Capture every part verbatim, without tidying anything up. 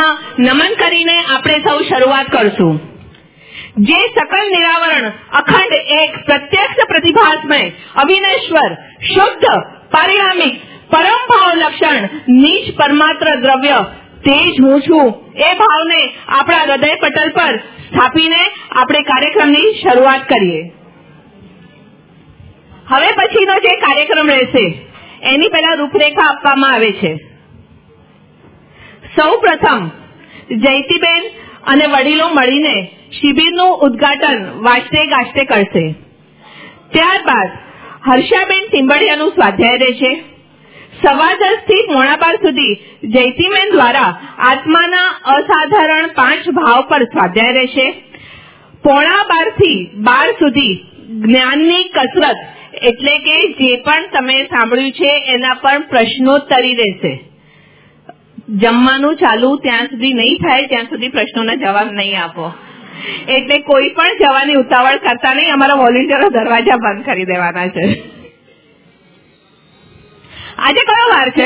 એમાં નમન કરીને આપણે સૌ શરૂઆત કરશું. જે સકલ નિરાવરણ અખંડ એક પ્રત્યક્ષ પ્રતિભાસમય અવિનશ્વર શુદ્ધ પરિણામિક પરમ ભાવ લક્ષણ નીચ પરમાત્ર દ્રવ્ય તે જ હું છું એ ભાવને આપણા હૃદય પટલ પર સ્થાપીને આપણે કાર્યક્રમની શરૂઆત કરીએ. હવે પછીનો જે કાર્યક્રમ રહેશે એની પહેલા રૂપરેખા આપવામાં આવે છે. સૌ પ્રથમ જયંતીબેન અને વડીલો મળીને શિબિરનું ઉદ્ઘાટન વાજતે ગાજતે કરશે. ત્યારબાદ હર્ષાબેન ટીમ્બડિયાનું સ્વાધ્યાય રહેશે. સવા દસ થી મોડા બાર સુધી જયંતીબેન દ્વારા આત્માના અસાધારણ પાંચ ભાવ પર સ્વાધ્યાય રહેશે. પોણા બાર થી બાર સુધી જ્ઞાનની કસરત એટલે કે જે પણ તમે સાંભળ્યું છે એના પર પ્રશ્નોત્તરી રહેશે. જમવાનું ચાલુ ત્યાં સુધી નહીં થાય ત્યાં સુધી પ્રશ્નોના જવાબ નહીં આપો. એટલે કોઈ પણ જવાની ઉતાવળ કરતા નહીં. અમારા વોલેન્ટિયરો દરવાજા બંધ કરી દેવાના છે. આજે કયો વાર છે?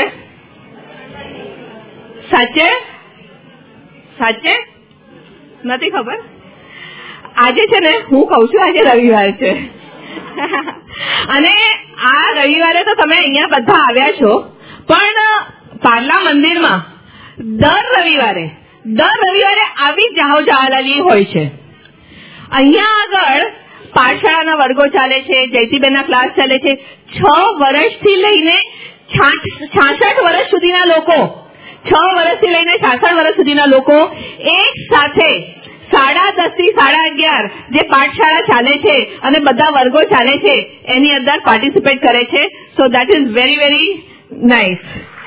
સાચે સાચે નથી ખબર. આજે છે ને હું કઉ છું આજે રવિવાર છે અને આ રવિવારે તો તમે અહીંયા બધા આવ્યા છો, પણ પાર્લા મંદિરમાં દર રવિવારે દર રવિવારે આવી જાહો જહાલાલી હોય છે. અહીંયા આગળ પાઠશાળાના વર્ગો ચાલે છે, જયંતીબેનના ક્લાસ ચાલે છે. છ વર્ષથી લઈને છાસઠ વર્ષ સુધીના લોકો છ વર્ષથી લઈને છાસઠ વર્ષ સુધીના લોકો એક સાથે સાડા દસ થી સાડા અગિયાર જે પાઠશાળા ચાલે છે અને બધા વર્ગો ચાલે છે એની અંદર પાર્ટિસિપેટ કરે છે. So that is very very nice.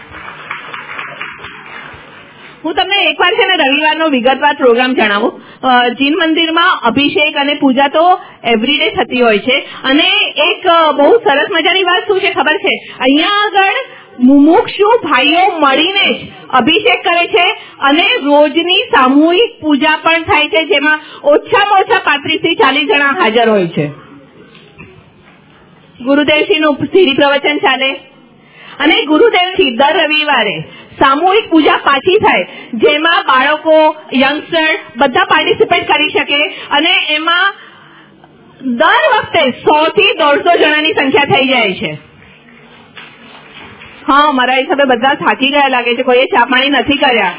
હું તમને એકવાર છે ને રવિવારનો વિગતવાર પ્રોગ્રામ જણાવું. જીન મંદિરમાં અભિષેક અને પૂજા તો એવરીડે થતી હોય છે અને એક બહુ સરસ મજાની વાત શું છે ખબર છે? અહીંયા આગળ મુમુક્ષુ ભાઈઓ મળીને જ અભિષેક કરે છે અને રોજની સામૂહિક પૂજા પણ થાય છે, જેમાં ઓછામાં ઓછા પાંત્રીસ થી ચાલીસ જણા હાજર હોય છે. ગુરુદેવશ્રીનું સીડી પ્રવચન ચાલે અને ગુરુદેવશ્રી દર રવિવારે સામૂહિક પૂજા પાછી થાય, જેમાં બાળકો, યંગસ્ટર બધા પાર્ટિસિપેટ કરી શકે અને એમાં દર વખતે સો થી દોઢસો જણાની સંખ્યા થઈ જાય છે. હા, મારા હિસાબે બધા થાકી ગયા લાગે છે. કોઈએ ચા પાણી નથી કર્યા.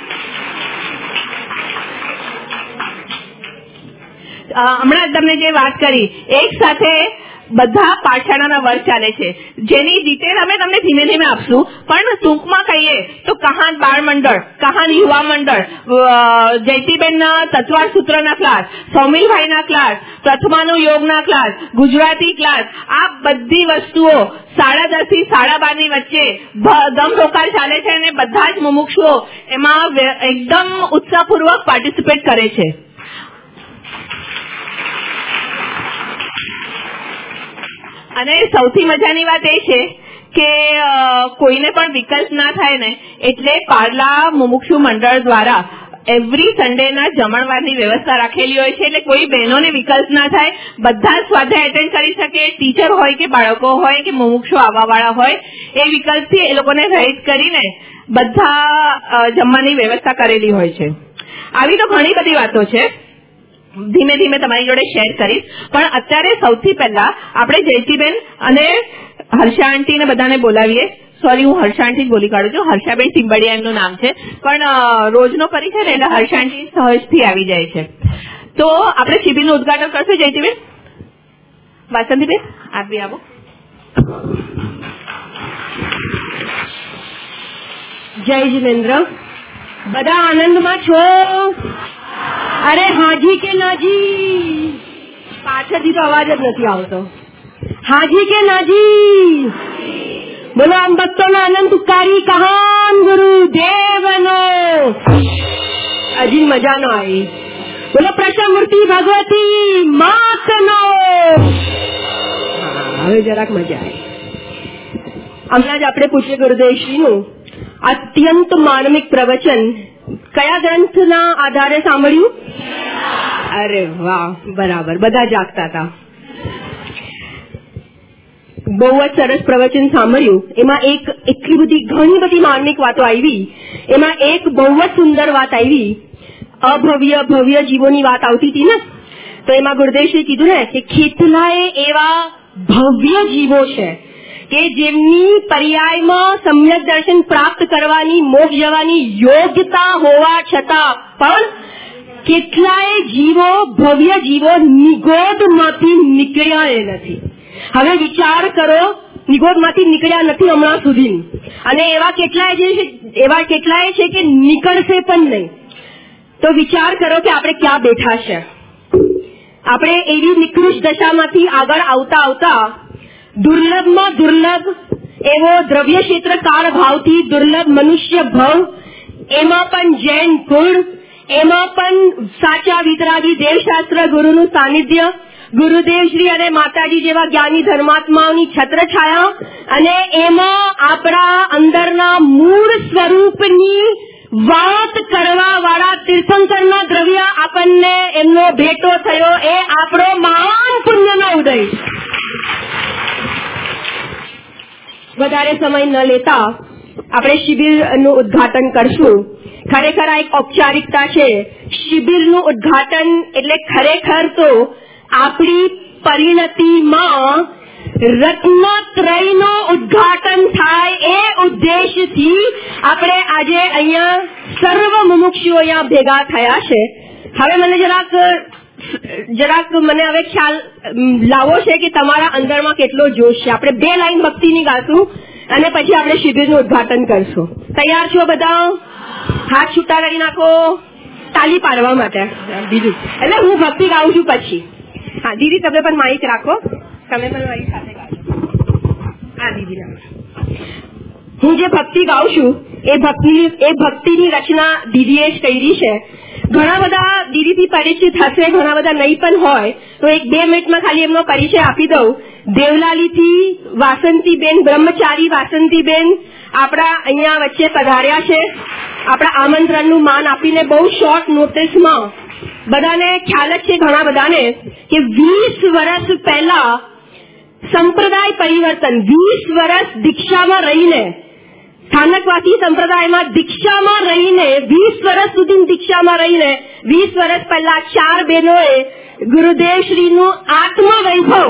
હમણાં તમને જે વાત કરી, એક સાથે બધા પાઠશાળાના વર્ગ ચાલે છે, જેની ડિટેલ અમે તમને ધીમે ધીમે આપશું. પણ ટૂંકમાં કહીએ તો કહાન બાળ મંડળ, કહાન યુવા મંડળ, જયંતીબેનના તત્વાર સૂત્રના ક્લાસ, સૌમિલભાઈના ક્લાસ, પ્રથમાનું યોગના ક્લાસ, ગુજરાતી ક્લાસ, આ બધી વસ્તુઓ સાડા દસ થી સાડા બાર ની વચ્ચે ધમધોકાર ચાલે છે અને બધા જ મુમુક્ષુઓ એમાં એકદમ ઉત્સાહપૂર્વક પાર્ટિસિપેટ કરે છે. અને સૌથી મજાની વાત એ છે કે કોઈને પણ વિકલ્પ ના થાય ને, એટલે પાર્લા મુમુક્ષુ મંડળ દ્વારા એવરી સન્ડેના જમણવારની વ્યવસ્થા રાખેલી હોય છે. એટલે કોઈ બહેનોને વિકલ્પ ના થાય, બધા સ્વાધ્યાય એટેન્ડ કરી શકે. ટીચર હોય કે બાળકો હોય કે મુમુક્ષુ આવવાવાળા હોય, એ વિકલ્પથી એ લોકોને રહિત કરીને બધા જમવાની વ્યવસ્થા કરેલી હોય છે. આવી તો ઘણી બધી વાતો છે, ધીમે ધીમે તમારી જોડે શેર કરીશ. પણ અત્યારે સૌથી પહેલા આપણે જયંતીબેન અને હર્ષા આંટીને બધાને બોલાવીએ. સોરી, હું હર્ષા આંટી જ બોલી કાઢું છું. હર્ષાબેન ટીમ્બડિયા એમનું નામ છે, પણ રોજનો પરિચય ને એટલે હર્ષા આંટી સહજથી આવી જાય છે. તો આપણે શિબિરનું ઉદઘાટન કરશું. જયંતીબેન, વાસંતીબેન આપ બી આવો. જય જીનેન્દ્ર. બધા આનંદમાં છો? અરે હાજી કે નાજી? પાછળથી તો અવાજ જ નથી આવતો. હાજી કે નાજી? બોલો આમ ભક્તોનો આનંદ તુકારી કહાન ગુરુદેવનો. હજી મજા ન આવી. બોલો પ્રસમૂર્તિ ભગવતી માતનો. હવે જરાક મજા આવી. હમણાં જ આપણે પૂછીએ ગુરુદેવશ્રીનું અત્યંત માર્મિક પ્રવચન કયા ગ્રંથના આધારે સાંભળ્યું? અરે વાહ, બરાબર, બધા જાગતા હતા. બહુ જ સરસ પ્રવચન સાંભળ્યું. એમાં એક એટલી બધી ઘણી બધી માર્મિક વાતો આવી. એમાં એક બહુ જ સુંદર વાત આવી, અભવ્ય ભવ્ય જીવોની વાત આવતી હતી ને. તો એમાં ગુરુદેવશ્રીએ કીધું ને કે કેટલાય એવા ભવ્ય જીવો છે કે જેમની પર્યાયમાં સમ્યક દર્શન પ્રાપ્ત કરવાની, મોક્ષ જવાની યોગ્યતા હોવા છતાં પણ કેટલાય જીવો, ભવ્ય જીવો નિગોદમાંથી નીકળ્યા નથી. હવે વિચાર કરો, નિગોદમાંથી નીકળ્યા નથી હમણાં સુધી, અને એવા કેટલાય છે એવા કેટલાય છે કે નીકળશે પણ નહીં. તો વિચાર કરો કે આપણે ક્યાં બેઠા છે. આપણે એવી નિકૃષ્ટ દશામાંથી આગળ આવતા આવતા દુર્લભમાં દુર્લભ એવો દ્રવ્ય ક્ષેત્ર કાળ ભાવથી દુર્લભ મનુષ્ય ભવ, એમાં પણ જૈન કુળ, એમાં પણ સાચા વિતરાગી દેવશાસ્ત્ર ગુરુનું સાનિધ્ય, ગુરુદેવશ્રી અને માતાજી જેવા જ્ઞાની ધર્માત્માઓની છત્રછાયા, અને એમાં આપણા અંદરના મૂળ સ્વરૂપની વાત કરવા વાળા તીર્થંકરના દ્રવ્ય આપણને એમનો ભેટો થયો. એ આપણો મહાન પુણ્યનો ઉદય. વધારે સમય ન લેતા આપણે શિબિરનું ઉદ્ઘાટન કરશું. ખરેખર આ એક ઔપચારિકતા છે. શિબિરનું ઉદ્ઘાટન એટલે ખરેખર તો આપણી પરિણતિમાં રત્નત્રયનું ઉદ્ઘાટન થાય એ ઉદ્દેશથી આપણે આજે અહીંયા સર્વ મુમુક્ષુઓ અહીંયા ભેગા થયા છે. હવે મને જરાક જરાક મને હવે ખ્યાલ લાવો છે કે તમારા અંદરમાં કેટલો જોશ છે. આપણે બે લાઈન ભક્તિની ગાશું અને પછી આપણે શિબિરનું ઉદ્ઘાટન કરશું. તૈયાર છો બધા? હાથ છૂટા કરી નાખો તાલી પાડવા માટે. બીજું એટલે હું ભક્તિ ગાઉં છું પછી. હા દીદી, તમે પણ માઇક રાખો, તમે પણ મારી સાથે ગાજો. હા દીદી, હું જે ભક્તિ ગાઉં છું એ ભક્તિ એ ભક્તિની રચના દીદીએ જ કરી છે. ઘણા બધા દીદીથી પરિચિત હશે, ઘણા બધા નહીં પણ હોય, તો એક બે મિનિટમાં ખાલી એમનો પરિચય આપી દઉં. દેવલાલીથી વાસંતીબેન, બ્રહ્મચારી વાસંતીબેન આપણા અહીંયા વચ્ચે પધાર્યા છે. આપણા આમંત્રણનું માન આપીને બહુ શોર્ટ નોટિસમાં. બધાને ખ્યાલ જ છે, ઘણા બધાને, કે વીસ વર્ષ પહેલા સંપ્રદાય પરિવર્તન, વીસ વર્ષ દીક્ષામાં રહીને, સ્થાનકવાસી સંપ્રદાયમાં દીક્ષામાં રહીને, વીસ વર્ષ સુધી દીક્ષામાં રહીને, વીસ વર્ષ પહેલા ચાર બહેનોએ ગુરુદેવશ્રીનું આત્મવૈભવ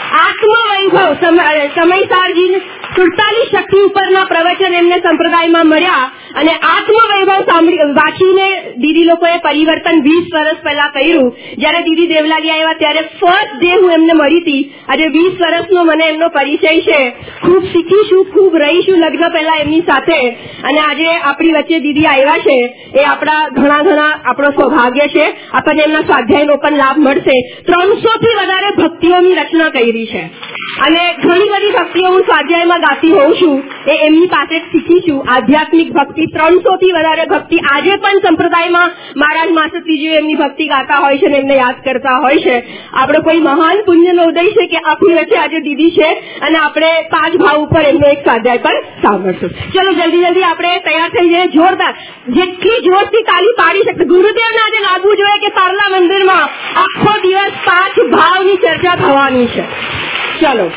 આત્મવૈભવ સમયસારજી સુડતાલીસ શક્તિ ઉપરના પ્રવચન એમને સંપ્રદાયમાં મળ્યા, અને આત્મવૈભવ સાંભળી વાંચીને દીદી લોકોએ પરિવર્તન વીસ વર્ષ પહેલા કર્યું. જયારે દીદી દેવલાલી આવ્યા ત્યારે ફર્સ્ટ ડે હું એમને મળી હતી. આજે વીસ વર્ષનો મને એમનો પરિચય છે. ખૂબ શીખીશું, ખૂબ રહીશું લગ્ન પહેલા એમની સાથે, અને આજે આપણી વચ્ચે દીદી આવ્યા છે એ આપણા ઘણા ઘણા આપણો સૌભાગ્ય છે. આપણને એમના સ્વાધ્યાયનો પણ લાભ મળશે. ત્રણસો થી વધારે ભક્તિઓની રચના કરી છે, અને ઘણી બધી ભક્તિઓ હું સ્વાધ્યાયમાં ગાતી હોઉં છું, એ એમની પાસે શીખીશું. આધ્યાત્મિક ભક્તિ ત્રણસો થી વધારે ભક્તિ આજે પણ સંપ્રદાયમાં મહારાજ માસતીજીઓ એમની ભક્તિ ગાતા હોય છે અને એમને યાદ કરતા હોય છે. આપણો કોઈ મહાન પુણ્યનો ઉદય છે કે આપણી વચ્ચે આજે દીદી છે, અને આપણે પાંચ ભાવ ઉપર એમનો એક સ્વાધ્યાય પણ સાંભળશું. ચલો જલ્દી જલ્દી આપણે તૈયાર થઈ જઈએ. જોરદાર જેટલી જોરથી તાલી પાડી શકશે. ગુરુદેવને આજે લાગવું જોઈએ કે પાર્લા મંદિરમાં આખો દિવસ પાંચ ભાવની ચર્ચા થવાની છે. ચલો,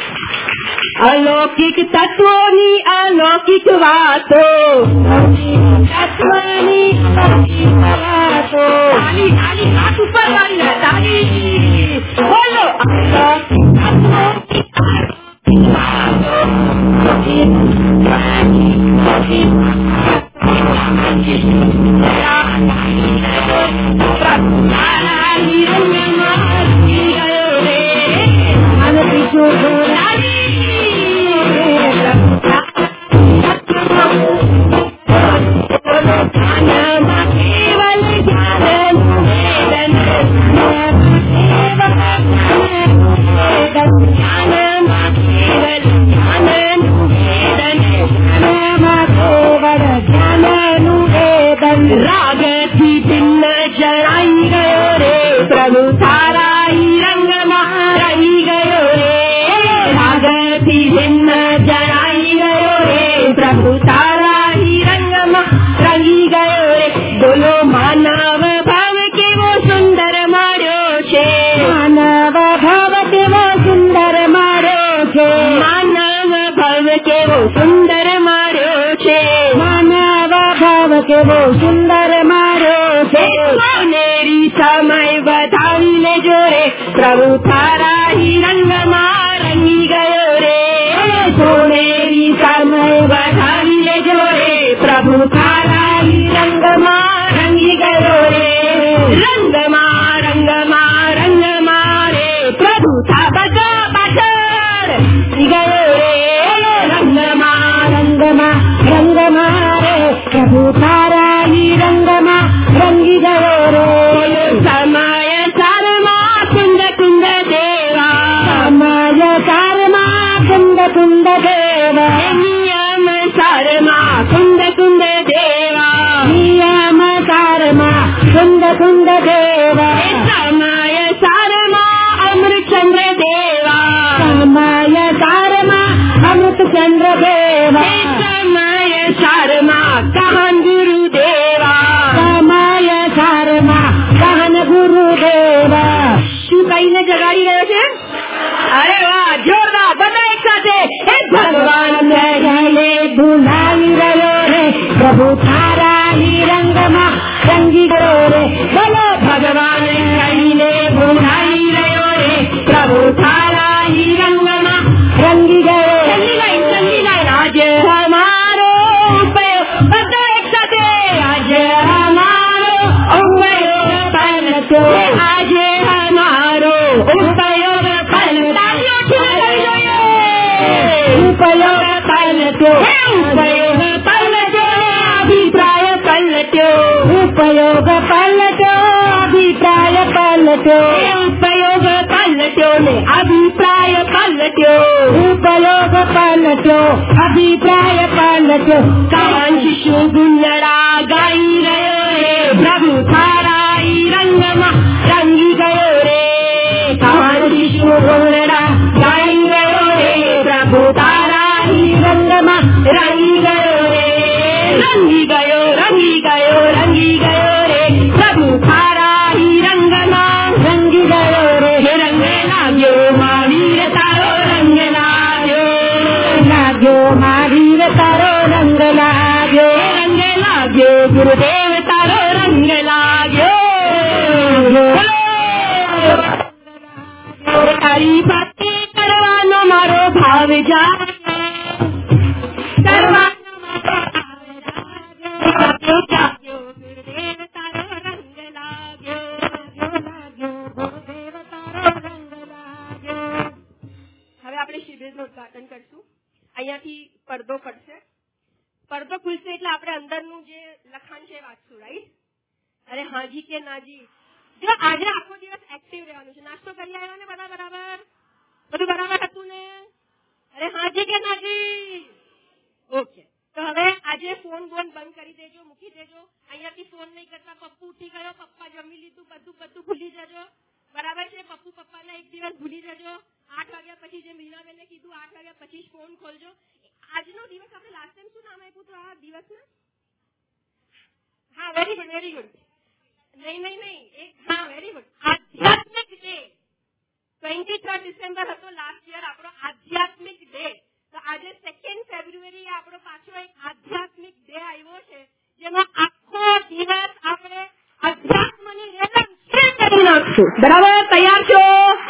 અલૌકિક તત્વોની અલૌકિક વાતો, તત્વની વાતો, તાલી તાલી હાથ ઉપર વાળી તાલી બોલો. અલૌકિક તત્વોની રાગથી ભિન્ન જણાઈ ગયો રે પ્રભુ તારા રંગમાં રહી ગયો રે. રાગથી ભિન્ન જણાઈ ગયો રે પ્રભુ તારા રંગમાં રહી ગયો રે. બોલો માનવ ભાવ કેવો સુંદર માર્યો છે, માનવ ભાવ કેવો સુંદર માર્યો છે. માનવ ભાવ કેવો સુંદર માર્યો છે, માનવ ભાવ કેવો સુંદર માર્યો છે. સોનેરી સમય વધાવી લેજો રે, પ્રભુ તારા રંગમાં રંગી ગયો રે. સોનેરી સમય વધાવી લેજો રે, પ્રભુ તારા રંગમાં રંગી ગયો રે. રંગમાં રંગમાં રંગમાં રે, પ્રભુ થા બધા પાછળ ગયો રે. રંગમાં રંગમાં રંગમાં રે, પ્રભુ તારા રંગમાં રંગી ગયો રે. સમય સારમાં કુંદ કુંદ દેવા, સમય સારમાં કુંદ કુંદ દેવા. નિયમ સારમાં કુંદ કુંદ દેવા, નિયમ સારમાં કુંદ કુંદ દેવા. સમય સારમાં અમૃતચંદ્ર દેવા, સમય સારમાં અમૃતચંદ્ર દેવા. સમય સારમાં કાહન ગુરુ દેવા, સમય સારમાં કાહન ગુરુ દેવા. શું કહીને જગાડી રહ્યો છે? અરે વાહ, જોરદાર, બધા એક સાથે. હે ભગવાન ને ભૂલાવી રહ્યો રે, પ્રભુ તારા રંગમાં રંગી ગયો રે. બોલો ભગવાન કહીને ભૂલાવી રહ્યો રે, પ્રભુ તારા રંગમાં રંગી ગયો. જલ્દી લાઈન જલ્દી લાઈન. આજે હમારો ઉપયોગ, બધા એક સાથે. આજે હમારો ઉપયોગ પલટો, આજે હમારો ઉપયોગ પલટો. ઉપયોગ પલટો, ઉપયોગ પલટો, અભિપ્રાય પલટો. ઉપયોગ પલટો, અભિપ્રાય પલટો. ઉપયોગ પલટો ને અભિપ્રાય પલટો. ઉપયોગ પલટો, અભિપ્રાય પલટો. કાન શિશુ ગુંજડા ગાઈ રહ્યો રે, પ્રભુ તારા રંગમાં રંગી ગયો રે. કાન શિશુ ગુંજડા ગાઈ રહ્યો રે, પ્રભુ તારા રંગમાં રંગી ગયો રે. રંગી ગયો રંગી ગયો રંગી ગયો રે, પ્રભુ તારા રંગમાં રંગી ગયો રે. રંગ લાગ્યો મહાવીર તારો, રંગ લાગ્યો લાગ્યો મહાવીર તારો, રંગ લાગ્યો રંગ લાગ્યો ગુરુદેવ તારો, રંગ લાગ્યો. તારી ભક્તિ કરવાનો મારો ભાવ જાય, કરવાનો મારો ભાવ જાગ્યો. ગુરુદેવ તારો રંગ લાગ્યો, લાગ્યો ગુરુદેવ તારો રંગ લાગ્યો. હવે આપણે શિબિરનું ઉદઘાટન કરશું. અહીંયાથી પડદો પડશે. પડદો ખુલશે એટલે આપણે અંદરનું જે લખાણ છે વાંચશું, રાઈટ? અરે હાજી કે નાજી. જો આજે આખો દિવસ એક્ટિવ રહેવાનું છે. નાસ્તો કરી આવ્યા ને બધા બરાબર? બધું બરાબર હતું ને? અરે હાજી કે નાજી? ઓકે. તો હવે આજે ફોન બોન બંધ કરી દેજો, મૂકી દેજો. અહીંયાથી ફોન નહીં કરતા. પપ્પુ ઉઠી ગયો, પપ્પા જમી લીધું, બધું બધું ભૂલી જજો. બરાબર છે? પપ્પુ પપ્પાને એક દિવસ ભૂલી જજો. આઠ વાગ્યા પછી જે મીનાબેને કીધું, આઠ વાગ્યા પછી જ ફોન ખોલજો. આજનો દિવસ આપણે લાસ્ટ ટાઈમ શું નામ આપ્યું હતું આ દિવસને? હા, વેરી ગુડ વેરી ગુડ. નહીં નહીં નહીં એક હા વેરી ગુડ. આધ્યાત્મિક ડે. ટ્વેન્ટી થર્ડ ડિસેમ્બર હતો લાસ્ટ યર આપણો આધ્યાત્મિક ડે. તો આજે સેકન્ડ ફેબ્રુઆરી આપણો પાછો એક આધ્યાત્મિક ડે આવ્યો છે, જેમાં આખો દિવસ આપણે અધ્યાત્મની રેલમ કરી નાખશું. બરાબર? તૈયાર છો?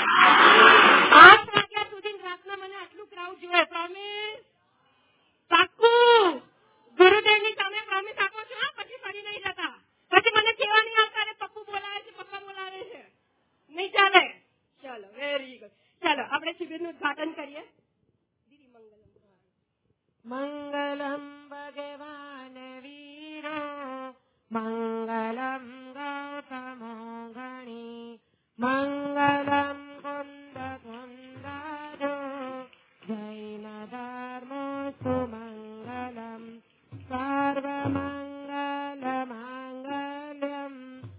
આઠ વાગ્યા સુધી રાતના મને આટલું ક્રાઉડ જોઈએ. પ્રોમિસ? પાક્કું? ગુરુદેવની સામે પ્રોમિસ આપો છો? પછી ફરી નહીં જતા. પછી મને કેવા નહીં આવતા, અરે પપ્પુ બોલાવે છે, પપ્પા બોલાવે છે. નહીં ચાલે. ચલો વેરી ગુડ. ચાલો આપણે શિબિરનું ઉદઘાટન કરીએ. દીદી મંગલમ ભગવાન વીરો, મંગલમ ગૌતમો ગણી, મંગલમ કુંદ કુંદાજો, જૈન ધર્મો સુમંગલમ, સર્વમંગલ માંગલ્યમ,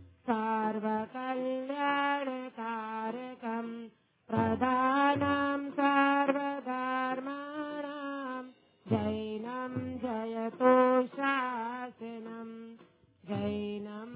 સર્વકલ્યાણકારકમ, પ્રધાનમ સર્વધર્માણામ, જૈનમ જયતો શાસનમ, જૈનમ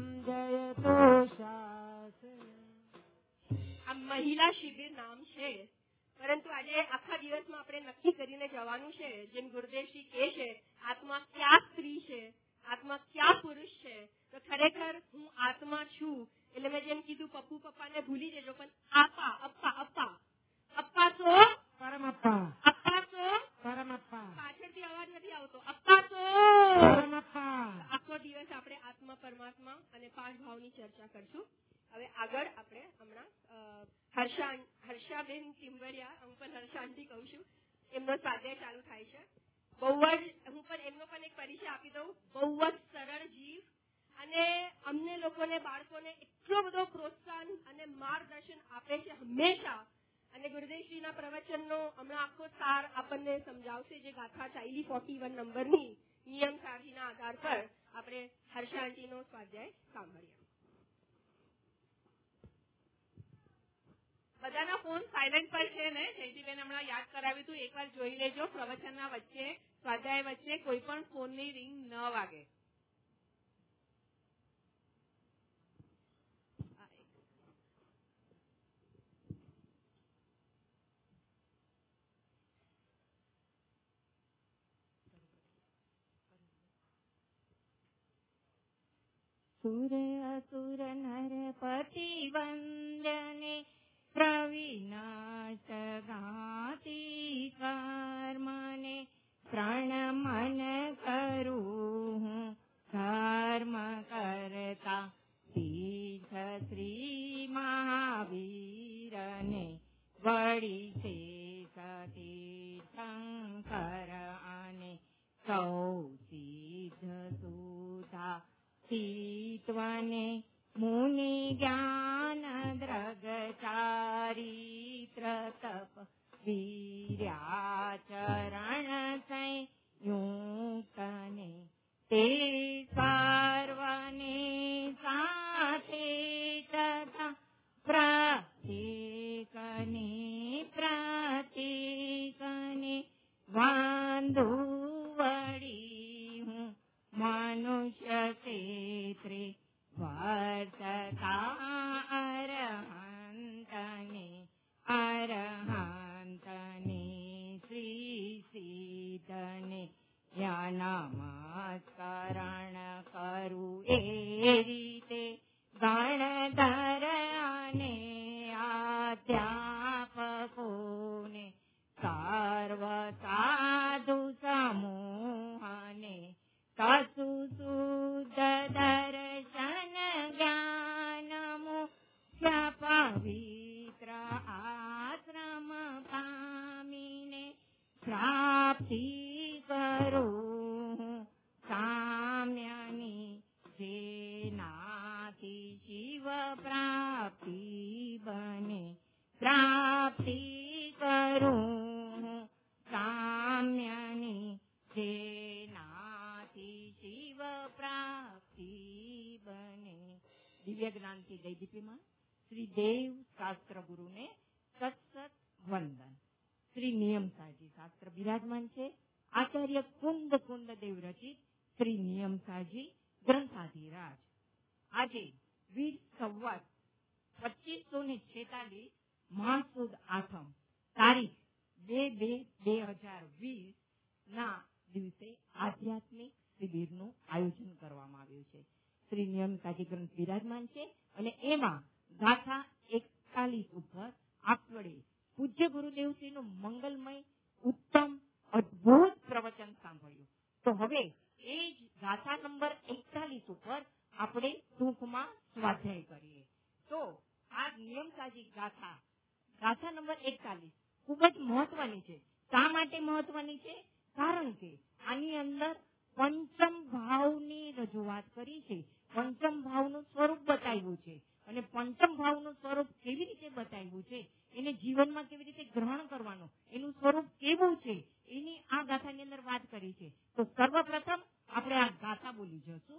જયતો શાસનમ. આ મહિલા શિબિર નામ છે, પરંતુ આજે આખા દિવસમાં આપણે નક્કી કરીને જવાનું છે, જેમ ગુરુદેવશ્રી કહે છે, આત્મા ક્યાં સ્ત્રી છે, આત્મા ક્યાં પુરુષ છે. તો ખરેખર હું આત્મા છું એટલે મેં જેમ કીધું પપ્પુ પપ્પાને ભૂલી જજો, પણ આપા અપ્પા અપ્પા અપ્પા તો પરમપ્પા, અપ્પા તો પરમપ્પા, પાછળથી અવાજ નથી આવતો, અપ્પા તો પરમપ્પા. આખો દિવસ આપણે આત્મા પરમાત્મા અને પાંચ ભાવની ચર્ચા કરશું. હવે આગળ આપણે હમણાં હર્ષા હર્ષાબેન ટિમ્બરિયા, હું પણ હર્ષાંતિ કહું છું, એમનો સ્વાધ્યાય ચાલુ થાય છે. બહુ જ હું પણ એમનો પણ એક પરિચય આપી દઉં. બહુ જ સરળ જીવ અને અમને લોકોને બાળકોને એટલો બધો પ્રોત્સાહન અને માર્ગદર્શન આપે છે હંમેશા. અને ગુરુદેવશ્રીના પ્રવચનનો હમણાં આખો સાર આપણને સમજાવશે, જે ગાથા ચાલી ફોર્ટી વન નંબરની નિયમ સારજીના આધાર પર આપણે હર્ષા આંટીનો સ્વાધ્યાય સાંભળીએ. બધાના ફોન સાયલેન્ટ પર છે ને? જયંતિબેન હમણાં યાદ કરાવ્યું હતું, એકવાર જોઈ લેજો. પ્રવચનના વચ્ચે, સ્વાધ્યાય વચ્ચે કોઈ પણ ફોનની રિંગ ન વાગે. સુર અસુર નરપતિ વંદને પ્રવિનાશ ગાતી કર્મને પ્રણમન કરું હું ધર્મ કરતા તીર્થ શ્રી મહાવીરને વળી છે સતીર્થંકર અને સૌ સિદ્ધ સુધા તીત્વને મુનિ જ્ઞાન દ્રગ ચારિત્ર તપ વીર્યાચરણ સંયુક્તને તે સર્વને સાથે તથા પ્રત્યેકને પ્રત્યેકને વાંધુ વળી હું મનુષ્ય ક્ષેત્રે વર્તતા અરહંતને અરહંતને શ્રી સિદ્ધને નમસ્કરણ કરું એ રીતે ગણધર અને અધ્યાપકોને સર્વ સાધુ સમૂહને કસુ શુદ્ધ દર્શન જ્ઞાન મુખ્ય પવિત્ર આશ્રમ પામીને પ્રાપ્તિ કરું સામ્યની જેનાથી શિવ પ્રાપ્તિ બને પ્રાપ્તિ કરું સામ્યની જેનાથી શિવ પ્રાપ્તિ બને. દિવ્ય જ્ઞાનથી દૈદીપીમાં શ્રી દેવ શાસ્ત્ર ગુરુને સત્સત વંદન. શ્રી નિયમ સાજી શાસ્ત્ર બિરાજમાન છે. આચાર્ય કુંદ કુંદ દેવ રચિત શ્રી નિયમ સાજી ગ્રંથાધિરાજ. આજે વીર સંવત પચીસો ને છેતાલીસ મહાસુદ આઠમ તારીખ બે બે બે હજાર વીસ ના દિવસે આધ્યાત્મિક શિબિરનું આયોજન કરવામાં આવ્યું છે. શ્રી નિયમ સાજી ગ્રંથ બિરાજમાન છે અને એમાં ગાથા એકતાલીસ ઉપર આપણે પૂજ્ય ગુરુદેવશ્રીનું મંગલમય ઉત્તમ અદભુત પ્રવચન સાંભળ્યું. તો હવે એ જ ગાથા નંબર એકતાલીસ ઉપર આપણે ટૂંકમાં સ્વાધ્યાય કરીએ. તો આ નિયમ સાજી ગાથા ગાથા નંબર એકતાલીસ ખૂબ જ મહત્વની છે. શા માટે મહત્વની છે? કારણ કે આની અંદર પંચમ ભાવની રજૂઆત કરી છે. પંચમ ભાવનું સ્વરૂપ બતાવ્યું છે અને પંચમ ભાવનું સ્વરૂપ કેવી રીતે બતાવ્યું છે, એને જીવનમાં કેવી રીતે ગ્રહણ કરવાનું, એનું સ્વરૂપ કેવું છે, એની આ ગાથાની અંદર વાત કરી છે. તો સર્વપ્રથમ આપણે આ ગાથા બોલી જશું.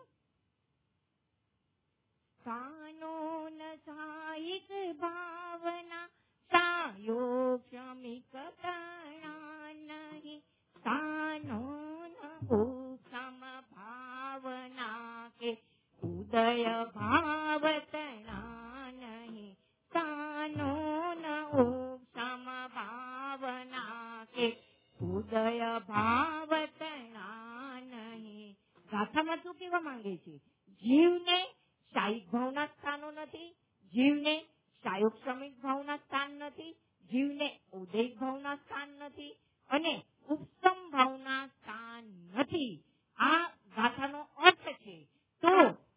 સાનો ન સાહિક ભાવના સાયો ક્ષમિક તણા નહીં સાનો ન ઉક્ષમ ભાવના કે ઉદય ભાવ તણા નહીં સાનો ન ઉક્ષમ ભાવ માંગે છે જીવને શાહિક ભાવના સ્થાનો નથી, જીવને શાયોક્ષમિક ભાવના સ્થાન નથી, જીવને ઔદૈહિક ભાવના સ્થાન નથી અને ઉપસમ ભાવના સ્થાન નથી. આ ગાથાનો અર્થ છે. તો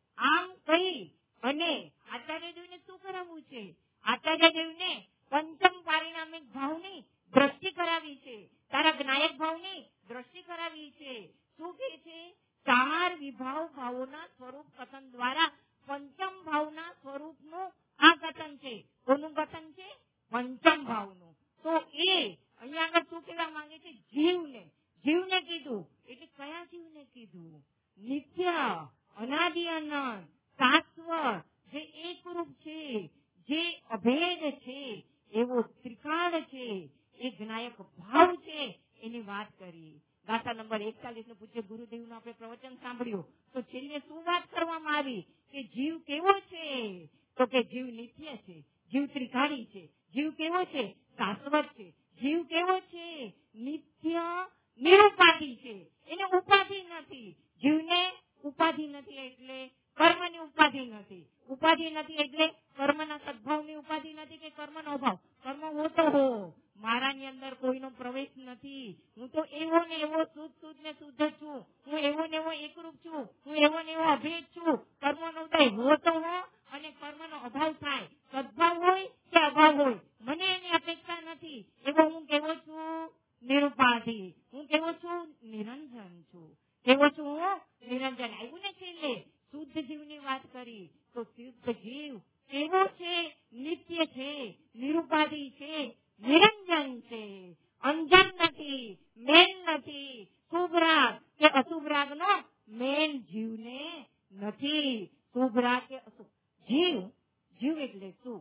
આમ કહી અને આચાર્યદેવને શું કરાવવું છે? આચાર્યદેવને પંચમ પારિણામિક ભાવની દ્રષ્ટિ કરાવી છે, તારા જ્ઞાયક ભાવની દ્રષ્ટિ કરાવી છે. શું કે છે? ચાર વિભાવ ભાવોના સ્વરૂપ કથન દ્વારા પંચમ ભાવના સ્વરૂપનું આ કથન છે. કોનું કથન છે? પંચમ ભાવનું. તો એ અહીંયા આગળ શું કહેવા માંગે છે? જીવને જીવને કીધું એટલે કયા જીવને કીધું? નિત્ય, અનાદિ અનંત, શાશ્વત, જે એકરૂપ છે, જે અભેદ છે, એવો ત્રિકાળ છે, એ જ્ઞાયક ભાવ છે, એની વાત કરી. ગાથા નંબર એકતાલીસ નું પૂછ્ય ગુરુદેવનું આપણે પ્રવચન સાંભળ્યું તો છેલ્લે શું વાત કરવામાં આવી કે જીવ કેવો છે? તો કે જીવ નિત્ય છે, જીવ ત્રિકાળી છે, જીવ કેવો છે? શાશ્વત છે. જીવ કેવો છે? નિત્ય નિરુપાધિ છે, એને ઉપાધિ નથી. જીવને ઉપાધિ નથી એટલે કર્મની ઉપાધિ નથી, ઉપાધિ નથી એટલે કર્મના સદભાવની ઉપાધિ નથી કે કર્મનો અભાવ. કર્મ હોતો હો, મારાની અંદર કોઈનો પ્રવેશ નથી. હું તો એવો ને એવો શુદ્ધ શુદ્ધ ને શુદ્ધ છું, હું એવો ને એવો એકરૂપ છું, હું એવો ને એવો અભેદ છું. કર્મનો ઉદય હોતો હો અને કર્મનો અભાવ થાય, સદભાવ હોય કે અભાવ હોય, મને એની અપેક્ષા નથી. એવો હું કેવો છું? નિરુપાધિ. હું કેવો છું? નિરંજન છું. કેવો છું હું? નિરંજન. આવ્યું ને છેલ્લે શુદ્ધ જીવની વાત કરી તો શુદ્ધ જીવ કેવો છે? નિત્ય છે, નિરુપાધિ છે, નિરંજન છે, અંજન નથી, મેન નથી, શુભ રાગ કે અશુભ રાગ નો મેન જીવને નથી. શુભ રાગ કે અશુભ જીવ, જીવ એટલે શું?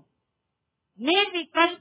નિર્વિકલ્પ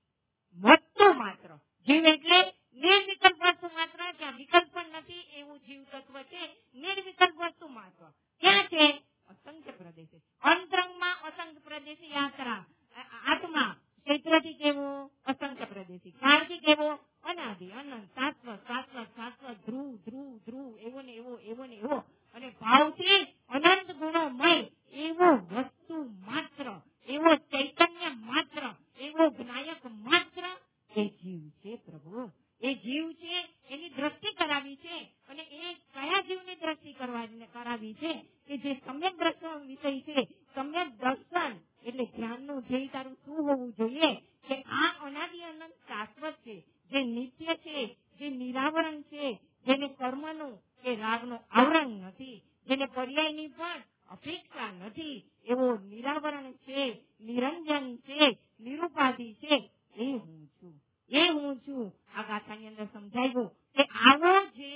વસ્તુ માત્ર. જીવ એટલે નિર્વિકલ્પ વસ્તુ માત્ર, જ્યાં વિકલ્પ પણ નથી એવું જીવ તત્વ છે. નિર્વિકલ્પ વસ્તુ માત્ર ક્યાં છે? અસંખ્ય પ્રદેશે, અંતરંગમાં અસંખ્ય પ્રદેશી યાત્રા. આત્મા ક્ષેત્રથી કેવો? અસંખ્ય પ્રદેશી. કાળથી કેવો? અનાદિ અનંત, શાશ્વત શાશ્વત શાશ્વત, ધ્રુવ ધ્રુવ ધ્રુવ, એવો ને એવો, એવો ને એવો, અને ભાવથી અનંત ગુણોમય એવો વસ્તુ માત્ર, એવો ચૈતન્ય માત્ર, એવો જ્ઞાયક માત્ર એ જીવ છે. પ્રભુ એ જીવ છે, એની દ્રષ્ટિ કરાવી છે. અને એ કયા જીવની દ્રષ્ટિ કરવાની કરાવી છે? કે જે સમ્યક દર્શન વિષય છે. સમ્યક દર્શન એટલે ધ્યાનનું ધ્યેય તારું શું હોવું જોઈએ? કે આ અનાદિ અનંત શાશ્વત છે, જે નિત્ય છે, જે નિરાવરણ છે, જેને કર્મનું કે રાગનું આવરણ નથી, જેને પર્યાયની પણ અપેક્ષા નથી, એવો નિરાવરણ છે, નિરંજન છે, નિરુપાધિ છે. એ હું છું, એ હું છું. આ ગાથાની અંદર સમજાવ્યું કે આવો જે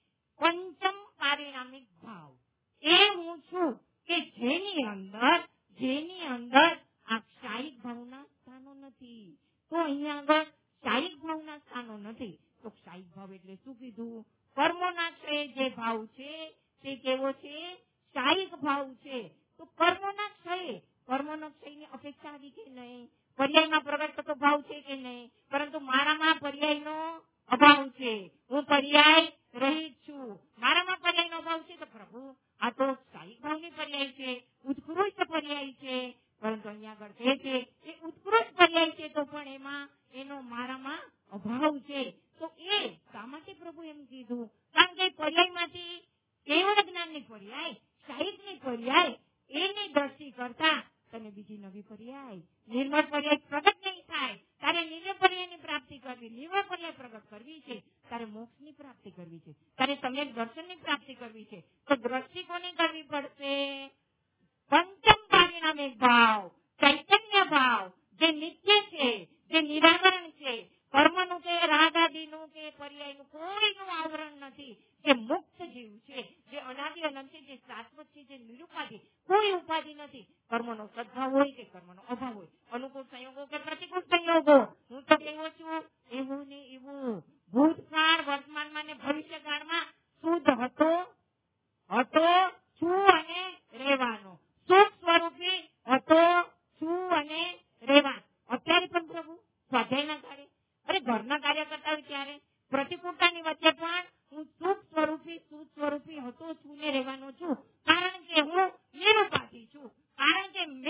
પંચમ પારિણામિક ભાવ એ હું છું કે જેની અંદર જેની અંદર આ શાહિક ભાવના સ્થાનો નથી. તો અહીંયા આગળ શાહિક ભાવના સ્થાનો નથી. તો શાહિક ભાવ એટલે શું કીધું? કર્મોના ક્ષય જે ભાવ છે તે કેવો છે? શાહિક ભાવ છે. તો કર્મોના ક્ષય, કર્મોના ક્ષયની અપેક્ષા આવી કે નહીં? પર્યાયમાં પ્રગટ થતો ભાવ છે કે નહીં? પરંતુ મારામાં પર્યાયનો અભાવ છે, હું પર્યાય રહિત છું. મારામાં પર્યાયનો અભાવ છે તો પ્રભુ આ તો શાહિક ભાવની પર્યાય છે, ઉત્કૃષ્ટ પર્યાય છે. પરંતુ અહીંયા આગળ કહે છે એ ઉત્કૃષ્ટ પર્યાય છે તો પણ એમાં એનો મારામાં અભાવ છે. તો એ શા માટે પ્રભુ એમ કીધું? કારણ કે પર્યાયમાંથી કેવળ જ્ઞાનની પર્યાય, શાહિકની પર્યાય, એની દ્રષ્ટિ કરતા તને બીજી નવી પર્યાય, નિર્મળ પર્યાય પ્રગટ નહીં થાય. તારે નિર્મળ પર્યાયની પ્રાપ્તિ કરવી, નિર્મળ પર્યાય પ્રગટ કરવી છે, તારે મોક્ષની પ્રાપ્તિ કરવી છે, તારે સમ્યક દર્શનની પ્રાપ્તિ કરવી છે. તો દ્રષ્ટિ કોની કરવી પડશે? પંચમ પારિણામિક ભાવ, ચૈતન્ય ભાવ, જે નિત્ય છે, જે નિરાકરણ છે, કર્મનું કે રાગાદિનું કે પર્યાયનું કોઈનું આવરણ નથી, જે મુક્ત જીવ છે, જે અનાદિ અનંત છે, જે શાશ્વત છે, જે નિરુપાધિ, કોઈ ઉપાધિ નથી. કર્મનો સદભાવ હોય કે કર્મનો અભાવ હોય, અનુકૂળ સંયોગો કે પ્રતિકૂળ સંયોગો, હું તો કેવો છું? એવું ને એવું. ભૂતકાળ, વર્તમાનમાં ને ભવિષ્યકાળમાં શુદ્ધ હતો હતો છું અને રહેવાનો, સુખ સ્વરૂપી હતો છું અને રહેવાનો. અત્યારે પણ પ્રભુ સ્વાધ્યાયના કાર્ય, અરે ઘરના કાર્ય કરતા હોય ત્યારે પ્રતિકૂળતાની વચ્ચે પણ હું સુખ સ્વરૂપી સુખ સ્વરૂપી હતો છું ને રહેવાનો છું. કારણ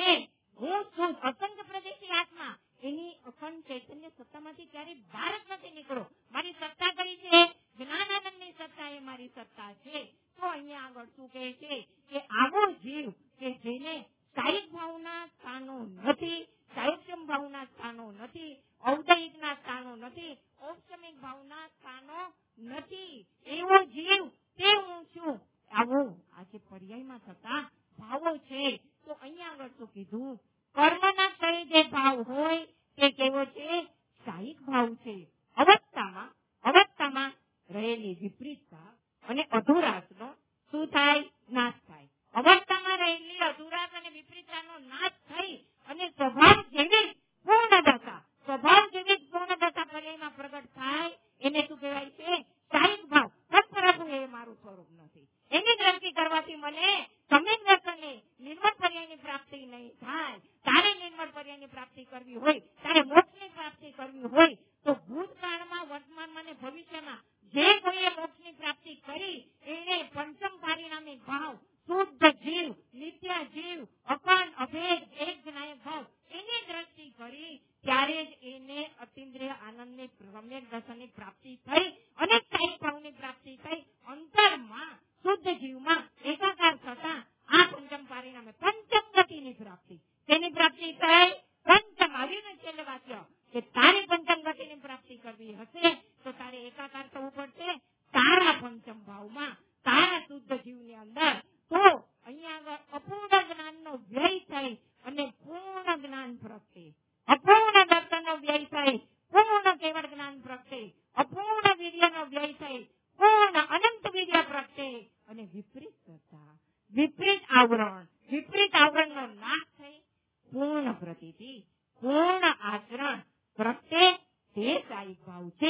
અને હું શુદ્ધ અસંગ પ્રદેશી આત્મા એની અખંડ ચૈતન્ય સત્તામાંથી ક્યારેય બહાર જ નથી નીકળો. મારી સત્તા કઈ છે? જ્ઞાનાનંદની સત્તા એ મારી સત્તા છે. તો અહીંયા આગળ શું કહે છે કે આવો જીવ કે જેને સાહિક ભાવના સ્થાનો નથી, સાયુક્ષ્મ ભાવના સ્થાનો નથી, ઔદયિકના સ્થાનો નથી, ઔપચમિક ભાવના સ્થાનો નથી, એવો જીવ તે હું છું. આવો આજે પર્યાયમાં થતા ભાવો છે. તો અહીંયા આગળ શું કીધું? કર્મના ક્ષય જે ભાવ હોય તે કેવો છે? સાહિક ભાવ છે. અવસ્થામાં અવસ્થામાં રહેલી વિપરીતતા અને અધુરાશનો શું થાય? નાશ થાય. અવસ્થામાં રહેલી અધુરાશ અને વિપરીતતાનો નાશ થઈ અને સ્વભાવ જેવી પૂર્ણ દશા સ્વભાવ જેવી પૂર્ણ દશા પર્યાયમાં પ્રગટ થાય એને શું કહેવાય છે? સાહિક ભાવ. પરંતુ એ મારું સ્વરૂપ નથી. એની દ્રષ્ટિ કરવાથી મને સમ્યક દર્શને નિર્મળ પર્યાયની પ્રાપ્તિ નહીં થાય. તારે નિર્મળ પર્યાયની પ્રાપ્તિ કરવી હોય, તારે મોક્ષની પ્રાપ્તિ કરવી હોય તો ભૂતકાળમાં, વર્તમાનમાં અને ભવિષ્યમાં જે કોઈએ મોક્ષની પ્રાપ્તિ કરી એને પંચમ પારિણામિક ભાવ, શુદ્ધ જીવ, નિત્ય જીવ, અખંડ અભેદ એક જ્ઞાયક ભાવ એની દ્રષ્ટિ કરી ત્યારે જ એને અતિન્દ્રિય આનંદની સમ્યક દર્શનની પ્રાપ્તિ થઈ અને સાહિક ભાવની પ્રાપ્તિ થઈ. અંતરમાં શુદ્ધ જીવમાં એકાકાર થતા આ પંચમ પારિણામે પંચમ ગતિની પ્રાપ્તિ. તેની પ્રાપ્તિ થઈ પંચમ. આવ્યું છેલ્લે વાક્ય કે તારે પંચમ ગતિની પ્રાપ્તિ કરવી હશે તો તારે એકાકાર થવું પડશે તારા પંચમ ભાવમાં, તારા શુદ્ધ જીવની અંદર. તો અહીંયા આગળ અપૂર્ણ જ્ઞાનનો વ્યય થઈ અને પૂર્ણ જ્ઞાન પ્રગટે, અપૂર્ણ દર્શનનો વ્યય થઈ પૂર્ણ કેવળ જ્ઞાન પ્રગટે, અપૂર્ણ વીર્યનો વ્યય થઈ પૂર્ણ અનંત વીર્ય પ્રગટે અને વિપરીત કરતા વિપરીત આવરણ, વિપરીત આવરણનો નાશ થઈ પૂર્ણ પ્રતીતિ, પૂર્ણ આચરણ પ્રગટે. તે સાહિક ભાવ છે.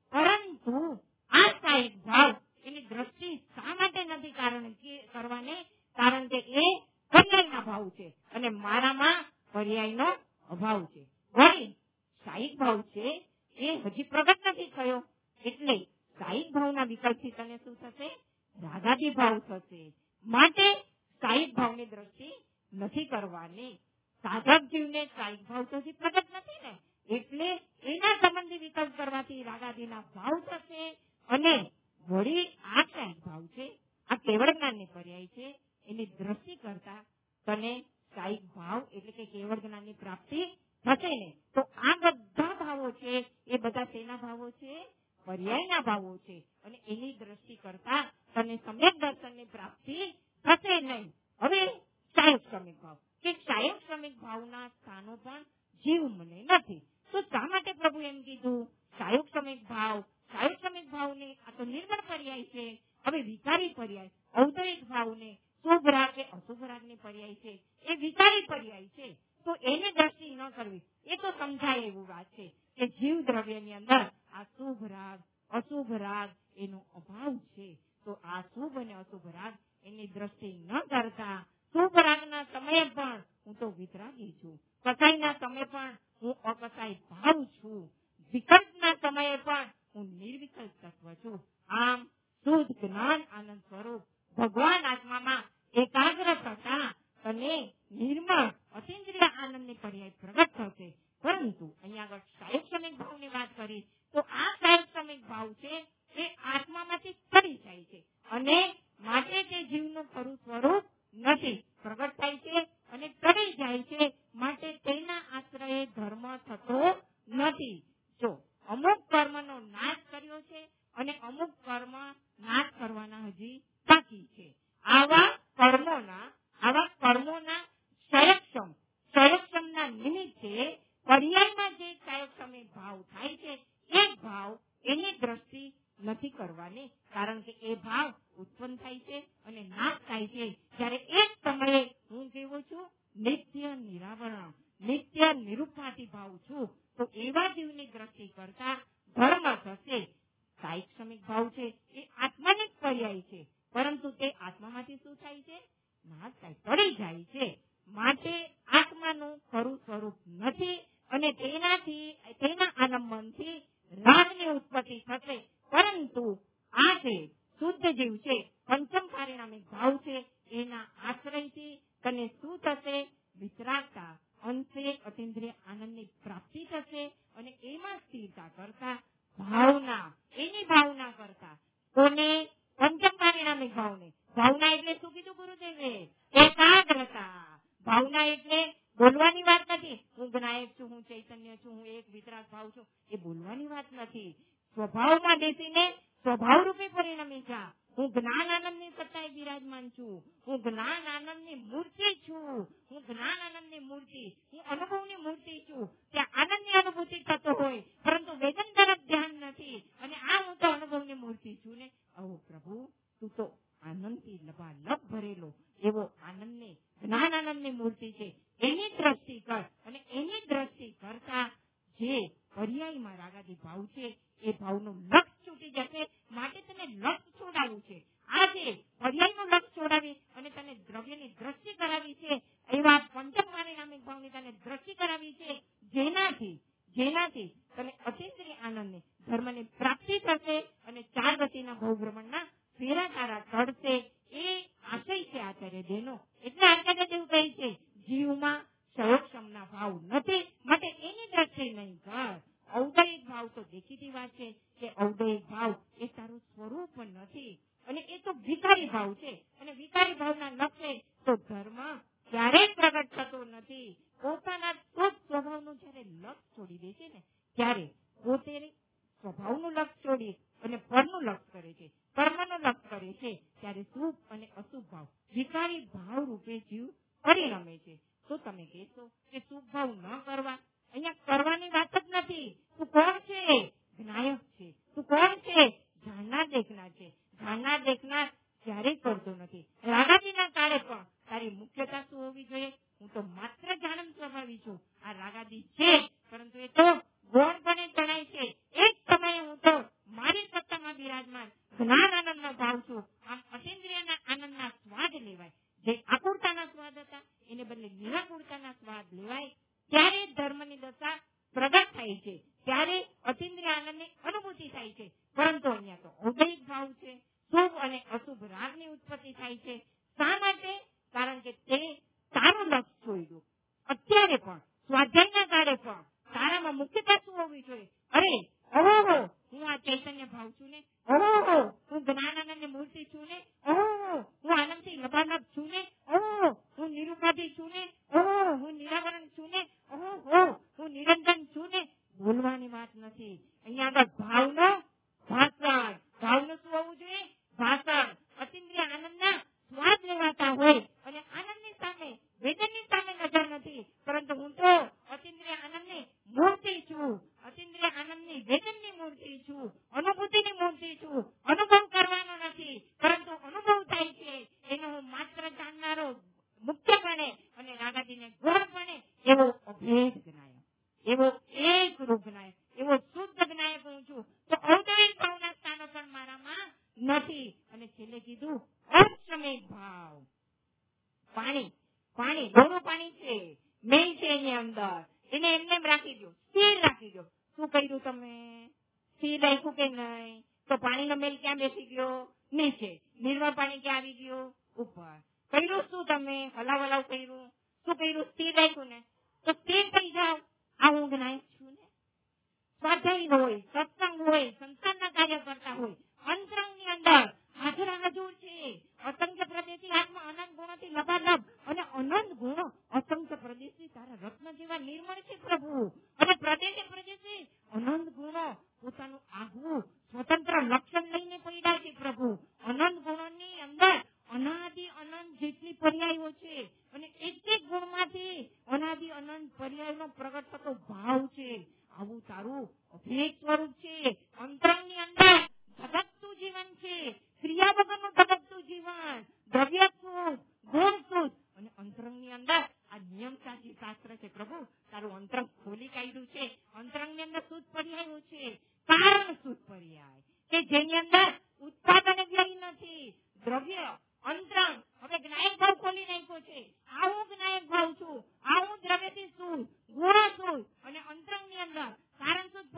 પરંતુ આ સાહિક ભાવ એની દ્રષ્ટિ શા માટે નથી કારણ કે કરવાની? કારણ કે એ પર્યાયના ભાવ છે અને મારામાં પર્યાયનો અભાવ છે. વળી સાહિક ભાવ છે એ હજી પ્રગટ નથી થયો એટલે સાહિક ભાવના વિકલ્પથી તને શું થશે? રાગાદી ભાવ થશે. માટે સાહિક ભાવની દ્રષ્ટિ નથી કરવાની. સાધક જીવને સાહિક ભાવ તો હજી પ્રગટ નથી ને એટલે એના સંબંધી વિકલ્પ કરવાથી રાગાદીના ભાવ થશે. અને વળી આ સાહિક ભાવ છે, આ કેવળ જ્ઞાનની પર્યાય છે, એની દ્રષ્ટિ કરતા તને સાહિક ભાવ એટલે કે કેવળ જ્ઞાનની પ્રાપ્તિ થશે ને. તો આ બધા ભાવો છે એ બધા શેના ભાવો છે? પર્યાયના ભાવો છે. અને એની દ્રષ્ટિ કરતા તને સમ્યક દર્શનની પ્રાપ્તિ થશે નહીં. હવે સાયુક શ્રમિક ભાવ કે સાયુક શ્રમિક ભાવના સ્થાનો પણ જીવ મને નથી. તો શા માટે પ્રભુ એમ કીધું સાયુક શ્રમિક ભાવ? સાયુક શ્રમિક ભાવને આ તો નિર્મળ પર્યાય છે. હવે વિકારી પર્યાય ઔદયિક ભાવને શુભ રાગ કે અશુભ રાગની પર્યાય છે એ વિકારી પર્યાય છે. તો એની દ્રષ્ટિ ન કરવી એ તો સમજાય એવું વાત છે કે જીવ દ્રવ્યની અંદર આ શુભ રાગ અશુભ રાગ એનો અભાવ છે. તો આ શુભ અને અશુભ રાગ એની દ્રષ્ટિ ન કરતા શુભ રાગના સમયે પણ હું તો વિતરાગી છું, કસાઈના સમયે પણ હું અકસાઈ ભાવ છું, વિકલ્પના સમયે પણ હું નિર્વિકલ્પ તત્વ છું. આમ શુદ્ધ જ્ઞાન આનંદ સ્વરૂપ ભગવાન આત્મામાં એકાગ્ર થતા અને નિર્મળ અતિન્દ્રિય આનંદની પર્યાય પ્રગટ થશે. પરંતુ અહીંયા આગળ સાયુક શ્રમિક ભાવની વાત કરી તો આ સાયુક શ્રમિક ભાવ છે એ આત્મામાંથી ચડી જાય છે અને માટે તે જીવનું ખરું સ્વરૂપ નથી, પ્રગટ થાય છે અને ચડી જાય છે. માટે તેના આશ્રયે ધર્મ થતો નથી. જો અમુક કર્મનો નાશ કર્યો છે અને અમુક કર્મ નાશ કરવાના હજી બાકી છે. આવા કર્મોના આવા કર્મોના સંરક્ષમ સંરક્ષમના નિમિત્તે પર્યાયમાં જે સાયુક્ષ્મિક ભાવ થાય છે એ ભાવ એની દ્રષ્ટિ નથી કરવાની. કારણ કે એ ભાવ ઉત્પન્ન થાય છે અને નાશ થાય છે. જ્યારે એક સમયે હું કેવો છું? નિત્ય નિરાવરણ, નિત્ય નિરૂપાતી ભાવ છું. તો એવા જીવની દ્રષ્ટિ કરતા ધર્મ થશે. સાહિક શ્રમિક ભાવ છે એ આત્માની જ પર્યાય છે, પરંતુ તે આત્મામાંથી શું થાય છે? નાશ થાય, પડી જાય છે. માટે આત્માનું ખરું સ્વરૂપ નથી અને તેનાથી તેના આલંબનથી રાગની ઉત્પત્તિ થશે. પરંતુ આ જે શુદ્ધ જીવ છે, પંચમ પારિણામિક ભાવ છે, એના આશ્રયથી તને શું થશે? વિતરાગ કરતા અંતે અતિન્દ્રિય આનંદની પ્રાપ્તિ થશે અને એમાં સ્થિરતા કરતા ભાવના એની ભાવના કરતા કોને પંચમ પારિણામિક ભાવને ભાવના એટલે શું કીધું ગુરુદેવે? એકાગ્રતા. ભાવના એટલે બોલવાની વાત નથી. હું જ્ઞાયક છું, હું ચૈતન્ય છું, હું એક વિતરાગ ભાવ છું, એ બોલવાની વાત નથી. સ્વભાવમાં બેસીને સ્વભાવ રૂપે પરિણમી જા. હું જ્ઞાન આનંદની સત્તાએ બિરાજમાન છું. હું જ્ઞાન આનંદની મૂર્તિ છું. હું જ્ઞાન આનંદની મૂર્તિ, હું અનુભવની મૂર્તિ છું. ત્યાં આનંદની અનુભૂતિ થતો હોય પરંતુ વેદન તરફ ધ્યાન નથી અને આ હું તો અનુભવની મૂર્તિ છું ને. ઓ પ્રભુ, તું તો આનંદથી લબાલબ ભરેલો એવો આનંદને જ્ઞાન આનંદની મૂર્તિ છે. એની દ્રષ્ટિ કર અને એની દ્રષ્ટિ કરતા જે પર્યાયમાં રાગાદી ભાવ છે એ ભાવનું લક્ષ છૂટી જશે. માટે તને લક્ષ છોડાવવું છે. આ જે પર્યાયનું લક્ષ છોડાવી અને તને દ્રવ્યની દ્રષ્ટિ કરાવી છે એવા પંચમ પારિણામિક ભાવની તને દ્રષ્ટિ કરાવી છે જેનાથી જેનાથી તને અતિન્દ્રિય આનંદને ધર્મની પ્રાપ્તિ થશે અને ચાર ગતિના ભવભ્રમણના ફેરા તારા ચડશે. એ આશય છે આચાર્ય દેવનો. એટલે આચાર્ય દેવ કહે છે જીવમાં સયોક્ષમના ભાવ નથી માટે એની દ્રષ્ટિ નહીં કર. ઔદયિક ભાવ તો દેખીતી વાત છે કે ઔદયિક ભાવ એ તારું સ્વરૂપ નથી અને એ તો વિકારી ભાવ છે અને વિકારી ભાવના લક્ષે તો ધર્મ ક્યારેય પ્રગટ થતો નથી. પોતાના શુદ્ધ સ્વભાવનું જયારે લક્ષ છોડી દે છે ને ત્યારે પોતે સ્વભાવનું લક્ષ છોડી અને પરનું લક્ષ કરે છે, કર્મનું લક્ષ કરે છે ત્યારે શુભ અને અશુભ ભાવ વિકારી ભાવ રૂપે જીવ પરિણમે છે. તો તમે કહેશો કે શુભ ભાવ ન કરવા? અહીંયા કરવાની વાત જ નથી. તું કોણ છે? જ્ઞાયક છે. તું કોણ છે? જાણનાર દેખનાર છે. જાણનાર દેખનાર ક્યારેય કરતો નથી. રાગાદીના કાળે પણ તારી મુખ્યતા શું હોવી જોઈએ? હું તો માત્ર જાણન સ્વભાવી છું. આ રાગાદી છે પરંતુ એ તો ગૌણપણે જણાય છે. એક સમયે હું તો મારી સત્તામાં બિરાજમાન જ્ઞાન આનંદનો ભાવ છું. આમ અતિન્દ્રિયના આનંદના સ્વાદ લેવાય. જે આકુરતાના સ્વાદ હતા એને બદલે નિરાકુરતાના સ્વાદ લેવાય. ત્યારે ધર્મની દશા પ્રગટ થાય છે. ત્યારે અતિન્દ્રિય આનંદની અનુભૂતિ થાય છે. પરંતુ અહીંયા તો ઔદયિક ભાવ છે. શુભ અને અશુભ રાગની ઉત્પત્તિ થાય છે. શા માટે? કારણ કે તે તારું લક્ષ છોડ્યું. અત્યારે પણ સ્વાધ્યાયના કાળે પણ તારામાં મુખ્યતા શું હોવી જોઈએ? અરે ઓહો, હું આ ચૈતન્ય ભાવ છું ને. ઓહો, હું જ્ઞાન આનંદની મૂર્તિ છું ને. ઓહો, હું આનંદથી લબાલબ છું ને. ઓહો, હું નિરુપાધિ છું ને. ઓહો, હું નિરાવરણ છું ને. ઓહો, હું નિરંજન છું ને. બોલવાની વાત નથી. અહીંયા આગળ ભાવનો ભાષણ. ભાવનું શું હોવું જોઈએ? ભાષણ. અતિન્દ્રિય આનંદના સ્વાદ લેવાતા હોય અને આનંદની સામે વેદનની સામે નજર નથી પરંતુ હું તો અતિન્દ્રિય આનંદની મૂર્તિ છું. અતિન્દ્રિય આનંદની વેદનની મૂર્તિ છું. અનુભૂતિની મૂર્તિ છું. અનુભવ કરવાનો નથી પરંતુ અનુભવ થાય છે એનો હું માત્ર જાણનારો મુખ્યપણે અને રાગાદીને ગૌણપણે એવો અભેદ જ્ઞાયક, એવો એક રૂપ જ્ઞાયક, એવો શુદ્ધ જ્ઞાયક હું છું. તો ઔદયિક ભાવના સ્થાનો પણ મારામાં નથી. અને છેલ્લે કીધું અશ્રમિક ભાવ. પાણી પાણી દોરું પાણી છે, મેલ છે એની અંદર, એને એમને રાખી દો, સ્થિર રાખી દો. શું કર્યું તમે? સ્થિર રાખ્યું કે નહીં? તો પાણીનો મેલ ક્યાં બેસી ગયો? નીચે. નિર્મળ પાણી ક્યાં આવી ગયું? ઉપર. કર્યું શું તમે? હલાવ હલાવ કર્યું. શું કર્યું? સ્થિર રાખ્યું ને. તો સ્થિર થઈ જાઓ. આ હું જ્ઞાયક છું ને. સ્વાધ્યાય હોય, સત્સંગ હોય, સંસારના કાર્ય કરતા હોય, અંતરંગની અંદર હાજર હાજર છે. અસંખ્ય પ્રદેશી આત્મા અનંત ગુણોથી લબાલબ અને અનંત ગુણો અસંખ્ય પ્રદેશી તારા રત્ન જેવા નિર્મળ છે પ્રભુ. અને પ્રદેશે પ્રદેશી અનંત ગુણો પોતાનું આગવું સ્વતંત્ર લક્ષણ લઈને પડ્યા છે પ્રભુ. અનંત ગુણોની અંદર અનાદિ અનંત જેટલી પર્યાયો છે અને એક એક ગુણમાંથી અનાદિ અનંત પર્યાયનો પ્રગટ થતો ભાવ છે. આવું તારું અભેદ સ્વરૂપ છે. અંતરંગની અંદર ધબકતું જીવન છે. ક્રિયા વગરનું ધબકતું જીવન. દ્રવ્ય શુદ્ધ, ગુણ શુદ્ધ અને અંતરંગની અંદર આ નિયમ સાચી શાસ્ત્ર છે પ્રભુ. તારું અંતરંગ ખોલી કાઢ્યું છે. અંતરંગની અંદર શુદ્ધ પર્યાયો છે. કારણ શુદ્ધ પર્યાય કે જેની અંદર ઉત્પાદન વ્યય નથી. દ્રવ્ય અંતરંગ. હવે જ્ઞાયક ભાવ ખોલી નાખ્યો છે. આ હું જ્ઞાયક ભાવ છું. આ હું દ્રવ્યથી શુદ્ધ, ગુણ શુદ્ધ અને અંતરંગની અંદર કારણ શુદ્ધ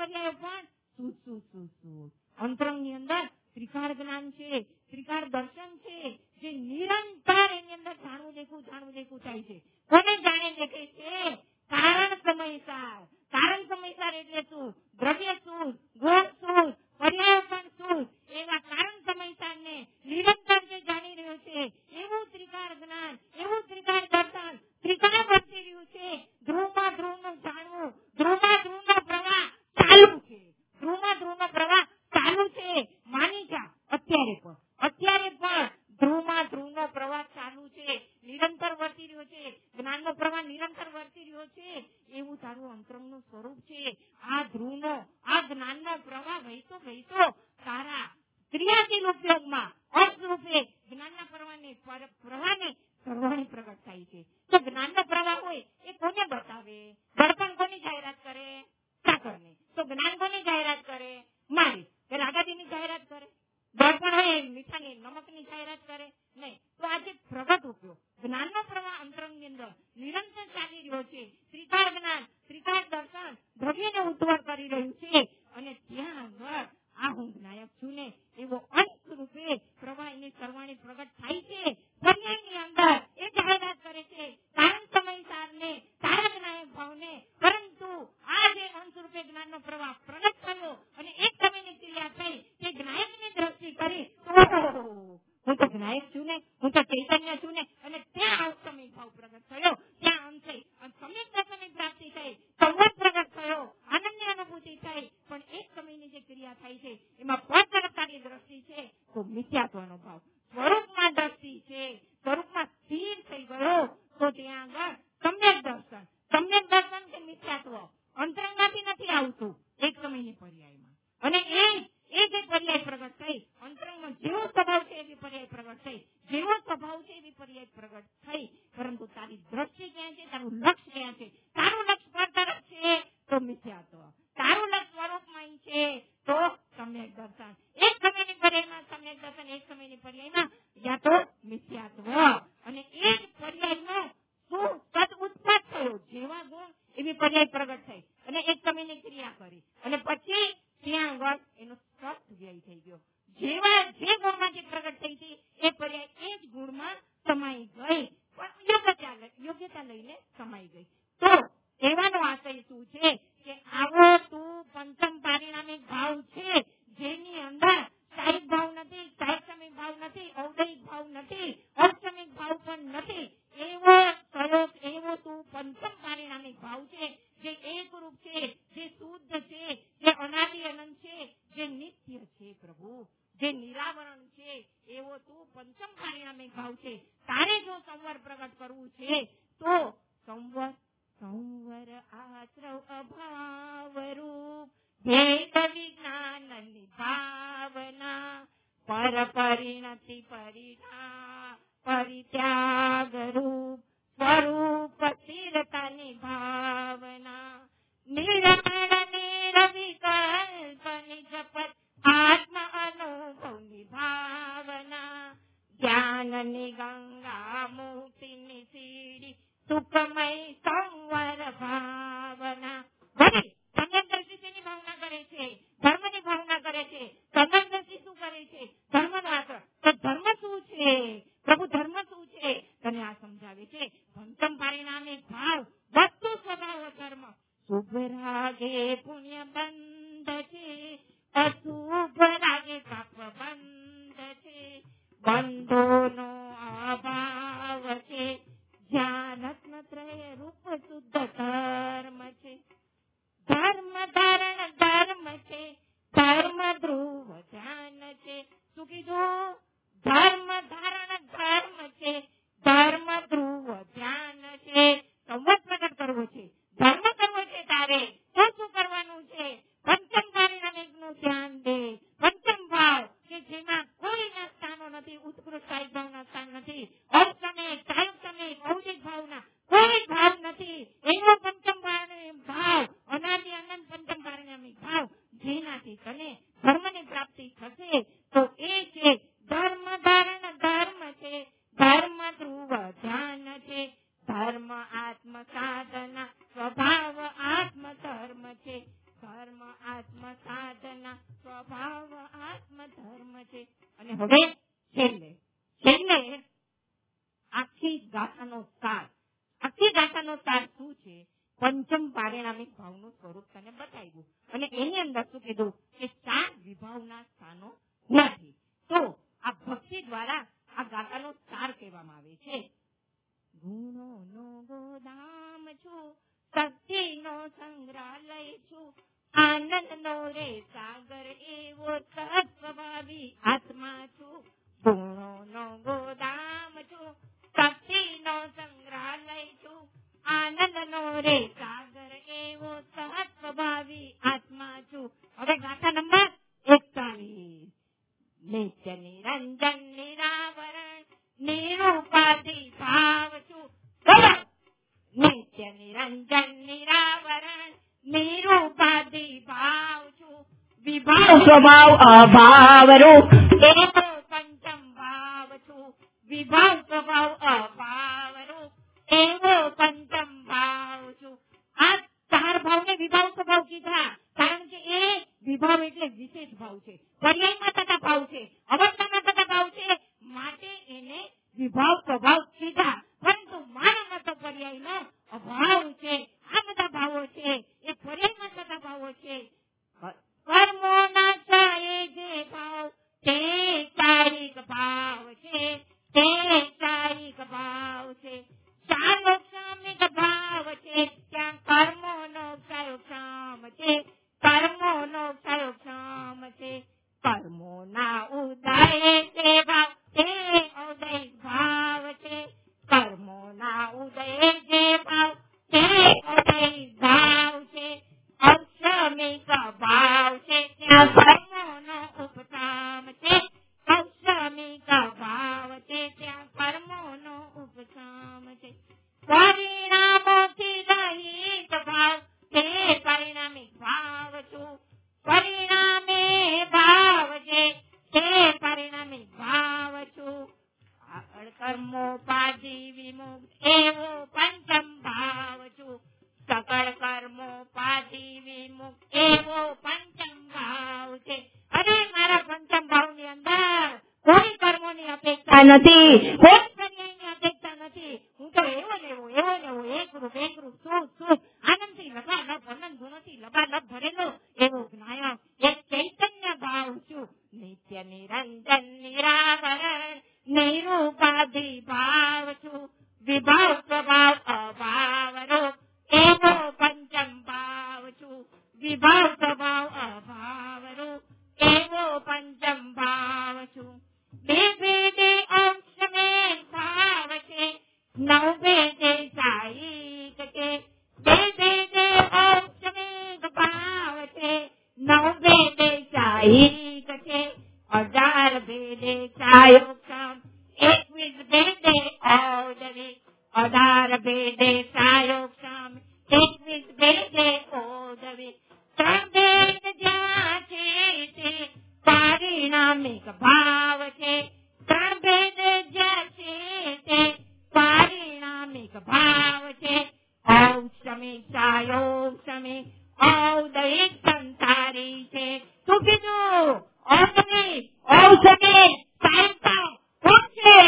સમયસાર. કારણ સમયસાર એટલે શું? દ્રવ્ય શું, ગુણ શું, પર્યાવરણ શું, એવા કારણ સમયસાર ને નિરંતર જે જાણી રહ્યો છે એવું ત્રિકાળ જ્ઞાન, એવું ત્રિકાળ દર્શન, ત્રિકાળ વર્તી રહ્યું છે. ધ્રુવમાં ધ્રુવનું જાણવું, ધ્રુવમાં ધ્રુવનો પ્રવાહ ચાલુ છે, ધ્રુવમાં ધ્રુવનો પ્રવાહ ચાલુ છે. માની જા અત્યારે પણ અત્યારે પણ ધ્રુવમાં ધ્રુવનો પ્રવાહ ચાલુ છે, નિરંતર વર્તી રહ્યો છે. જ્ઞાનનો પ્રવાહ નિરંતર વર્તી રહ્યો છે. એવું તારું અંતરંગનું સ્વરૂપ છે. આ ધ્રુવનો, આ જ્ઞાનનો પ્રવાહ વહેતો વહેતો તારા ક્રિયાશીલ ઉપયોગમાં અર્થરૂપે જ્ઞાનના પ્રવાહને પ્રવાહને સર્વાણી પ્રગટ થાય છે. તો જ્ઞાનનો પ્રવાહ હોય એ કોને બતાવે? દર્પણ કોની જાહેરાત કરે? સાકરને. તો જ્ઞાન કોની જાહેરાત કરે? મારી. કે રાગાદીની જાહેરાત કરે? દર્પણ હોય મીઠાની નમકની જાહેરાત કરે? નહીં. તો આજે પ્રગટ ઉપયોગ જ્ઞાનનો પ્રવાહ અંતરંગની અંદર નિરંતર ચાલી રહ્યો છે. ત્રિકાળ જ્ઞાન, ત્રિકાળ દર્શન દ્રવ્યને ઉદ્ધર કરી રહ્યું છે. અને ત્યાં આગળ આ હું નાયક છું ને એવો અંત રૂપે પ્રવાહ એની સર્વાણી પ્રગટ થાય છે. પર્યાયની અંદર એ જાહેરાત કરે છે કારણ સમયસારને, તારક નાયક ભાવને. પરંતુ આ જે અંત રૂપે જ્ઞાનનો પ્રવાહ પ્રગટ થયો અને એક સમયની ક્રિયા થઈ કે જ્ઞાયકની દ્રષ્ટિ કરી, હું તો જ્ઞાયક છું ને, હું તો ચૈતન્ય છું ને, અને ત્યાં સમય ભાવ પ્રગટ થયો, ત્યાં અંત થઈ અને સમ્યક દર્શનની પ્રાપ્તિ થઈ, સંવત પ્રગટ થયો, આનંદની અનુભૂતિ થઈ. પણ એક સમયની જે ક્રિયા થાય છે એમાં પદકર્તાની દ્રષ્ટિ છે તો મિથ્યાત્વનો ભાવ. સ્વરૂપમાં દ્રષ્ટિ છે, સ્વરૂપમાં સ્થિર થઈ ગયો તો ત્યાં આગળ સમ્યક દર્શન. સમ્યક દર્શન કે મિથ્યાત્વ અંતરંગમાંથી નથી આવતું, એક સમયની પર્યાયમાં. અને એ એ જે પર્યાય પ્રગટ થઈ અંતરંગમાં જેવો સ્વભાવ છે એવી પર્યાય પ્રગટ થઈ, જેવો સ્વભાવ છે એવી પર્યાય પ્રગટ થઈ. પરંતુ તારી દ્રષ્ટિ ક્યાં છે? તારું લક્ષ્ય ક્યાં છે? તારું લક્ષ્ય પર તરફ છે તો મિથ્યાત્વ, તારું લક્ષ્ય સ્વરૂપમાં છે તો સમ્યક દર્શન. એક સમયની પર્યાયમાં સમ્યક દર્શન, એક સમયની પર્યાયમાં યા તો મિથ્યાત્વ. અને એ જ પર્યાયનો શું સદ ઉત્પાદ થયો, જેવા ગુણ એવી પર્યાય પ્રગટ થઈ અને એક સમયની ક્રિયા કરી અને પછી ત્યાં આગળ એનો સત વ્યય થઈ ગયો. જેવા જે ગુણમાંથી પ્રગટ થઈ હતી એ પર્યાય એ જ ગુણમાં સમાઈ ગઈ, પણ યોગ્યતા યોગ્યતા લઈને સમાઈ ગઈ. તો એવાનો આશય શું છે કે આવો તું પંચમ પારિણામિક ભાવ છે જેની અંદર સાહિક ભાવ નથી, સાહિત્યમિક ભાવ નથી, ઔદયિક ભાવ નથી, અષ્ટમિક ભાવ પણ નથી. એવો સ્વરૂપ, એવો તું પંચમ પારિણામિક ભાવ છે જે એકરૂપ છે, જે શુદ્ધ છે, જે અનાદિ અનંત છે, જે નિત્ય છે પ્રભુ, જે નિરાવરણ છે. એવો તું પંચમ પારિણામિક ભાવ છે. તારે જો સંવર પ્રગટ કરવું છે તો સંવર સંવર આશ્રવ અભાવ રૂપ ભેદ વિજ્ઞાનની ભાવના પર પરિણતિ પરિણા પરિત્યાગ રૂપ સ્વરૂપ સ્થિરતાની ભાવના નિરમણ નિરવિકલ્પ નિજપત આત્મ અનુભવની ભાવના જ્ઞાનની ગંગા મુક્તિની સીડી સુખમય સંવર ભાવના. વળી સમ્યક દ્રષ્ટિ તેની ભાવના કરે છે, ધર્મની ભાવના કરે છે. સમ્યક દ્રષ્ટિ શું કરે છે? ધર્મનો આચરણ. તો ધર્મ શું છે પ્રભુ? ધર્મ શું છે? તને આ સમજાવે છે. પંચમ પારિણામિક ભાવ વસ્તુ સ્વભાવ ધર્મ. શુભ રાગે પુણ્ય બંધ છે, અશુભ રાગે પાપ બંધ છે. બંધોનો અભાવ છે, જ્યાં રત્નત્રય રૂપ શુદ્ધ ધર્મ છે. ધર્મ ધારણ ધર્મ છે, ધર્મ ધ્રુવ ધ્યાન છે. શું કીધું? ધર્મ ધારણ ધર્મ છે, ધર્મ ધ્રુવ ધ્યાન છે. સંવત પ્રગટ કરવો છે, ધર્મ કરવો છે. તારે તો શું કરવાનું છે? પંચમ પારિણામિક નું ધ્યાન દે. પંચમ ભાવ કે જેમાં કોઈના સ્થાનો નથી, ઉત્કૃષ્ટ સાહિક ભાવના સ્થાન નથી, અષ્ટમિક, સાહિત્યમિક, ઔદિક ભાવના કોઈ ભાવ નથી. એવો પંચમ પારિણામિક ભાવ, અનાદિ અનંત પંચમ પારિણામિક ભાવ, જેનાથી તને ધર્મની પ્રાપ્તિ થશે તો એ છે ધર્મ ધારણ ધર્મ છે, ધર્મ ધ્રુવ ધ્યાન છે. ધર્મ આત્મ સાધના સ્વભાવ આત્મ ધર્મ છે. ધર્મ આત્મ સાધના સ્વભાવ આત્મ ધર્મ છે. અને હવે છેલ્લે છેલ્લે આખી ગાથાનો સાર, આખી ગાથાનો સાર શું છે પંચમ પારિણામિક ભાવનું સ્વરૂપ તને બતાવ્યું અને એની અંદર શું કીધું કે ચાર વિભાવના સ્થાનો નથી. તો આ ભક્તિ દ્વારા આ ગાથાનો સાર કહેવામાં આવે છે. ગુણોનો ગોદામ છું, શક્તિનો સંગ્રહાલય છું, આનંદનો રે સાગર એવો સત્સ્વભાવી આત્મા છું. ગુણોનો ગોદામ છું, શક્તિનો સંગ્રહાલય છું, આનંદનો રે સાગર એવો સત્સ્વભાવી આત્મા છું. હવે ગાથા નંબર એકતાલીસ. નિત્ય નિરંજન નિરાવરણ નિરૂપાધિ ભાવ છું. નિત્ય નિરંજન નિરાવરણ નિરૂપાધિ ભાવ છું. વિભાવ સ્વભાવ અભાવ રૂપ એવો પંચમ ભાવ છું. વિભાવ સ્વભાવ અભાવ રૂપ એવો પંચમ ભાવ છું. આ ચાર ભાવને વિભાવ સ્વભાવ કીધા કારણ કે એ વિભાવ એટલે વિશેષ ભાવ છે, પર્યાયમાં થતા ભાવ છે, અવસ્થામાં થતા ભાવ છે, માટે એને વિભાવ સ્વભાવ કીધા. પરંતુ મારામાં તો પર્યાયનો અભાવ છે. આ બધા ભાવો છે એ પર્યાયમાં થતા ભાવો છે. કર્મોના ચાએ જે ભાવ તે ચારિક ભાવ છે, તે ચારિક ભાવ છે. સાયોક્ષામિક ભાવ છે, ત્યાં કર્મોનો સાયોક્ષામ છે, કર્મોનો સાયોક્ષામ છે. કર્મોના ઉદય તે ભાવ તે ઔદયિક ભાવ છે, કર્મોના ઉદય જે ભાવ તે ઔદયિક ભાવ છે. અક્ષમિક ભાવ છે, ત્યાં કર્મોનો ઉપસામ છે, અક્ષમિક ભાવ છે, ત્યાં કર્મોનો ઉપસામ છે. પરિણામોથી રહિત ભાવ તે પરિણામિક ભાવ છું. પરિણામે ભાવ છે તે પરિણામિક ભાવ છું. આગળ કર્મોપાધિ વિમુક્ત એવો પંચમ ભાવ છું. સકળ કર્મોપાધિ વિમુક્ત એવો પંચમ ભાવ છે. અરે મારા પંચમ ભાવની અંદર કોઈ કર્મોની અપેક્ષા નથી, કોઈ પર્યાયની અપેક્ષા નથી. હું તો એવો ને એવો એવો ને એવો એકરૂપ એકરૂપ સુખ સુખ આનંદથી લબાલબ અનંત ગુણોથી લબાલબ ભરેલો એવો જ્ઞાયક એક ચૈતન્ય ભાવ છું. નિત્ય નિરંજન નિરાવરણ નિરૂપાધિ ભાવ છું. વિભાવ સ્વભાવ અભાવ રૂપ એવો પંચમ ભાવ છું. વિભાવ સ્વભાવ અભાવ રૂપ એવો પંચમ ભાવ છું. બે ભેદે અંશ મેં ભાવ છે, નવ ભેદે સાહિક છે. બે ભેદે અંશ મેં ભાવ છે, નવ ભેદે સાહિક છે. અઢાર ભેદે સાયોક્ષમ, એકવીસ ભેદે ઔદવિક. અઢાર ભેદે સાયોક્ષમ, એકવીસ ભેદે ઔદવિક. ત્રણ ભેદ જ્યાં છે તે પારિણામિક ભાવ છે. ત્રણ ભેદ જ્યાં છે તે પારિણામિક ભાવ છે. ઔક્ષમિક સાયોક્ષમિક ઔદયિક સંસારી છે. શું કીધું? ઔક્ષમિક ઔક્ષમિક સાયોક્ષમ કોણ છે?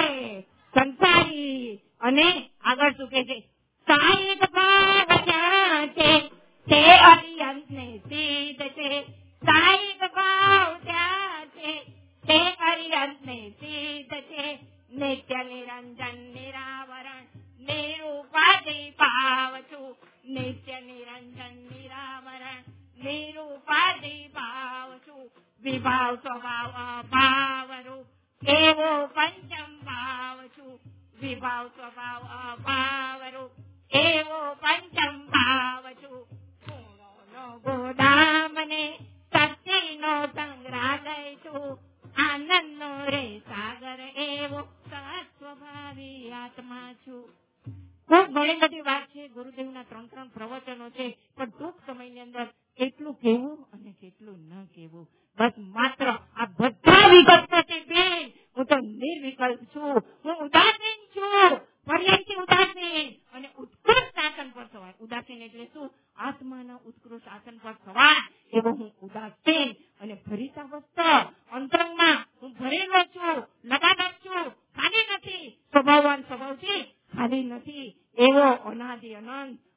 સંસારી. અને આગળ શું કે છે? સાહિક ભાવ જ્યાં છે તે અરિયંત ને સિદ્ધ છે. સાહિક ભાવ ત્યાં છે તે અરિયંત ને સિદ્ધ છે. નિત્ય નિરંજન નિરાવરણ નિરૂપાધિ ભાવ છું. નિત્ય નિરંજન નિરાવરણ નિરૂપાધિ ભાવ છું. વિભાવ સ્વભાવ અભાવ રૂપ એવો પંચમ ભાવ છું. વિભાવ સ્વભાવ અભાવ રૂપ એવો પંચમ ભાવ છું. ગુણોનો ગોદામ ને શક્તિનો સંગ્રહાલય છું. આનંદનો રે સાગર એવો સત્સ્વભાવી આત્મા છું. ખૂબ ઘણી બધી વાત છે. ગુરુદેવના ત્રણ ત્રણ પ્રવચનો છે, પણ ટૂંક સમયની અંદર કેટલું કહેવું અને કેટલું ન કહેવું. બસ માત્ર આ બધા વિકલ્પોથી બેન હું તો નિર્વિકલ્પ છું. હું ઉદાસીન છું, પર્યાયથી ઉદાસીન અને ઉત્કૃષ્ટ આસન પર સવાર. ઉદાસીન એટલે શું? આત્માના ઉત્કૃષ્ટ આસન પર સવાર એવો હું ઉદાસીન અને ભરિતાવસ્થ અંતરંગમાં હું ભરેલો છું, લગાડક છું, ખાલી નથી. સ્વભાવવાન સ્વભાવથી ખાલી નથી એવો અનાદિ અનંત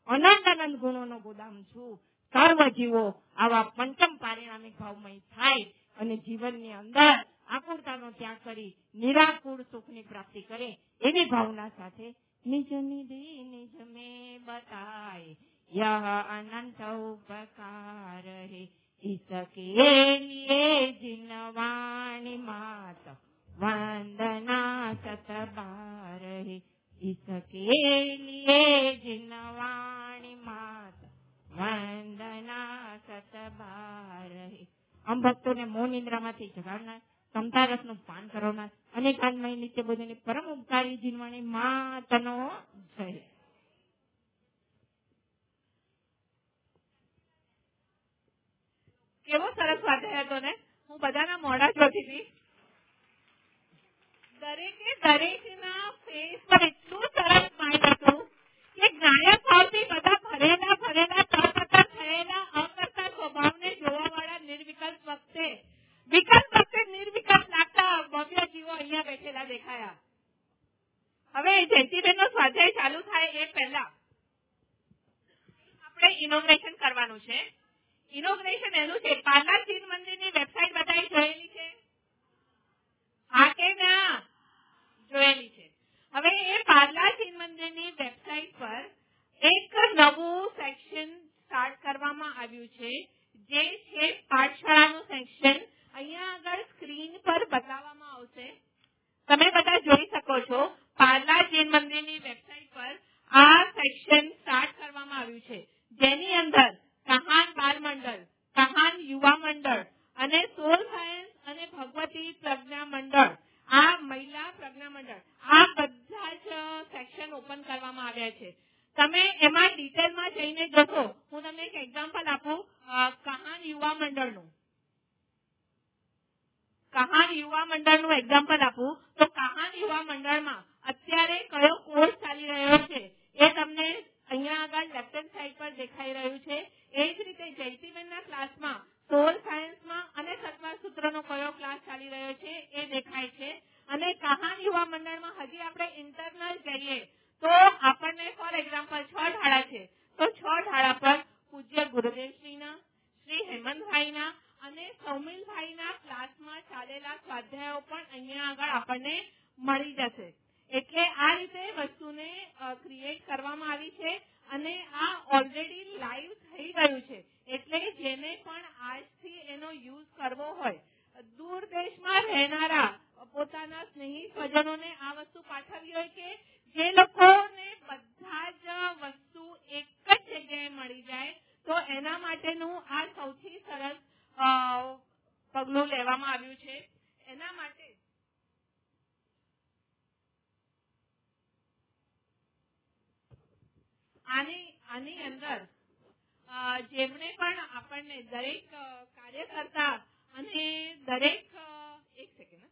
અનંત અનંત ગુણોનો ગોદામ છું. સર્વ જીવો આવા પંચમ પારિણામિક ભાવમય થાય અને જીવનની અંદર આકુરતાનો ત્યાગ કરી નિરાકુર સુખની પ્રાપ્તિ કરે એવી ભાવના સાથે નિજ નિધિ નિજ મેં બતાય યહ અનંત ઉપકાર હે इसके लिए जिनवाणी मात वंदना सतबार है इसके लिए जिनवाणी मात वंदना सतबार है. આમ ભક્તોને મૌન નિંદ્રામાંથી જગાડનાર, સમતા રસનું પાન કરાવનાર અને કાનમય નિત્ય બોધની પરમ ઉપકારી જીનવાણી માતનો જય. કેવો સરસ સ્વાધ્યાય હતો ને. હું બધાના મોઢા જોતી હતી. દરેકે દરેકના ફેસ પર એટલું સરસ સ્માઈલ હતું કે ગાયક ભાવથી બધા ભરેલા ભરેલા તળપતા થયેલા અકર્તા સ્વભાવને જોવાવાળા નિર્વિકલ્પ વખતે વિકલ્પ વખતે નિર્વિકલ્પ લાગતા ભવ્ય જીવો અહીંયા બેઠેલા દેખાયા. હવે જયંતીબેનનો સ્વાધ્યાય ચાલુ થાય એ પહેલા આપણે ઇનોગ્રેશન કરવાનું છે. ઇનોગ્રેશન એનું છે, પાર્લા ચીન મંદિરની વેબસાઇટ બતાવી જોયેલી છે? હા કે ના? જોયેલી છે. હવે એ પાર્લા ચીન મંદિરની વેબસાઇટ પર એક નવું સેક્શન સ્ટાર્ટ કરવામાં આવ્યું છે, જે છે પાઠશાળાનું સેક્શન. અહીંયા આગળ સ્ક્રીન પર બતાવવામાં આવશે, તમે બધા જોઈ શકો છો. પાર્લા ચીન મંદિરની વેબસાઇટ પર આ સેક્શન સ્ટાર્ટ કરવામાં આવ્યું છે, જેની અંદર કહાન બાલ મંડળ, કહાન યુવા મંડળ અને સોલ સાયન્સ અને ભગવતી પ્રજ્ઞા મંડળ, આ મહિલા પ્રજ્ઞા મંડળ, આ બધા જ સેક્શન ઓપન કરવામાં આવ્યા છે. તમે એમાં ડિટેલમાં જઈને જશો. હું તમને એક એક્ઝામ્પલ આપું કહાન યુવા મંડળનું. કહાન યુવા મંડળનું એક્ઝામ્પલ આપું તો કહાન યુવા મંડળમાં અત્યારે કયો કોર્સ ચાલી રહ્યો છે એ તમને અહીંયા આગળ લેફ્ટ હેન્ડ સાઈડ પર દેખાઈ રહ્યું છે. એ જ રીતે જયંતીબેનના ક્લાસમાં સોલ સાયન્સમાં અને સત્વા સૂત્રનો કયો ક્લાસ ચાલી રહ્યો છે એ દેખાય છે. અને કહાન યુવા મંડળમાં હજી આપણે ઇન્ટરનલ જઈએ તો આપણને ફોર એક્ઝામ્પલ છ ઢાળા છે, તો છ ઢાળા પર પૂજ્ય ગુરુદેવશ્રીના, શ્રી હેમંતભાઈના અને સૌમિલભાઈના ક્લાસમાં ચાલેલા સ્વાધ્યાયો પણ અહીંયા આગળ આપણને મળી જશે. એટલે આ રીતે વસ્તુને ક્રિએટ કરવામાં આવી છે અને આ ઓલરેડી લાઈવ થઈ ગયું છે. એટલે જેને પણ આજથી એનો યુઝ કરવો હોય, દૂર દેશમાં રહેનારા પોતાના સ્નેહી સ્વજનોને આ વસ્તુ પાઠવવી હોય કે જે લોકોને બધા જ વસ્તુ એક જ જગ્યાએ મળી જાય, તો એના માટેનું આ સૌથી સરસ પગલું લેવામાં આવ્યું છે. એના માટે આની આની અંદર જેમણે પણ આપણને દરેક કાર્યકર્તા અને દરેક એક સેકન્ડ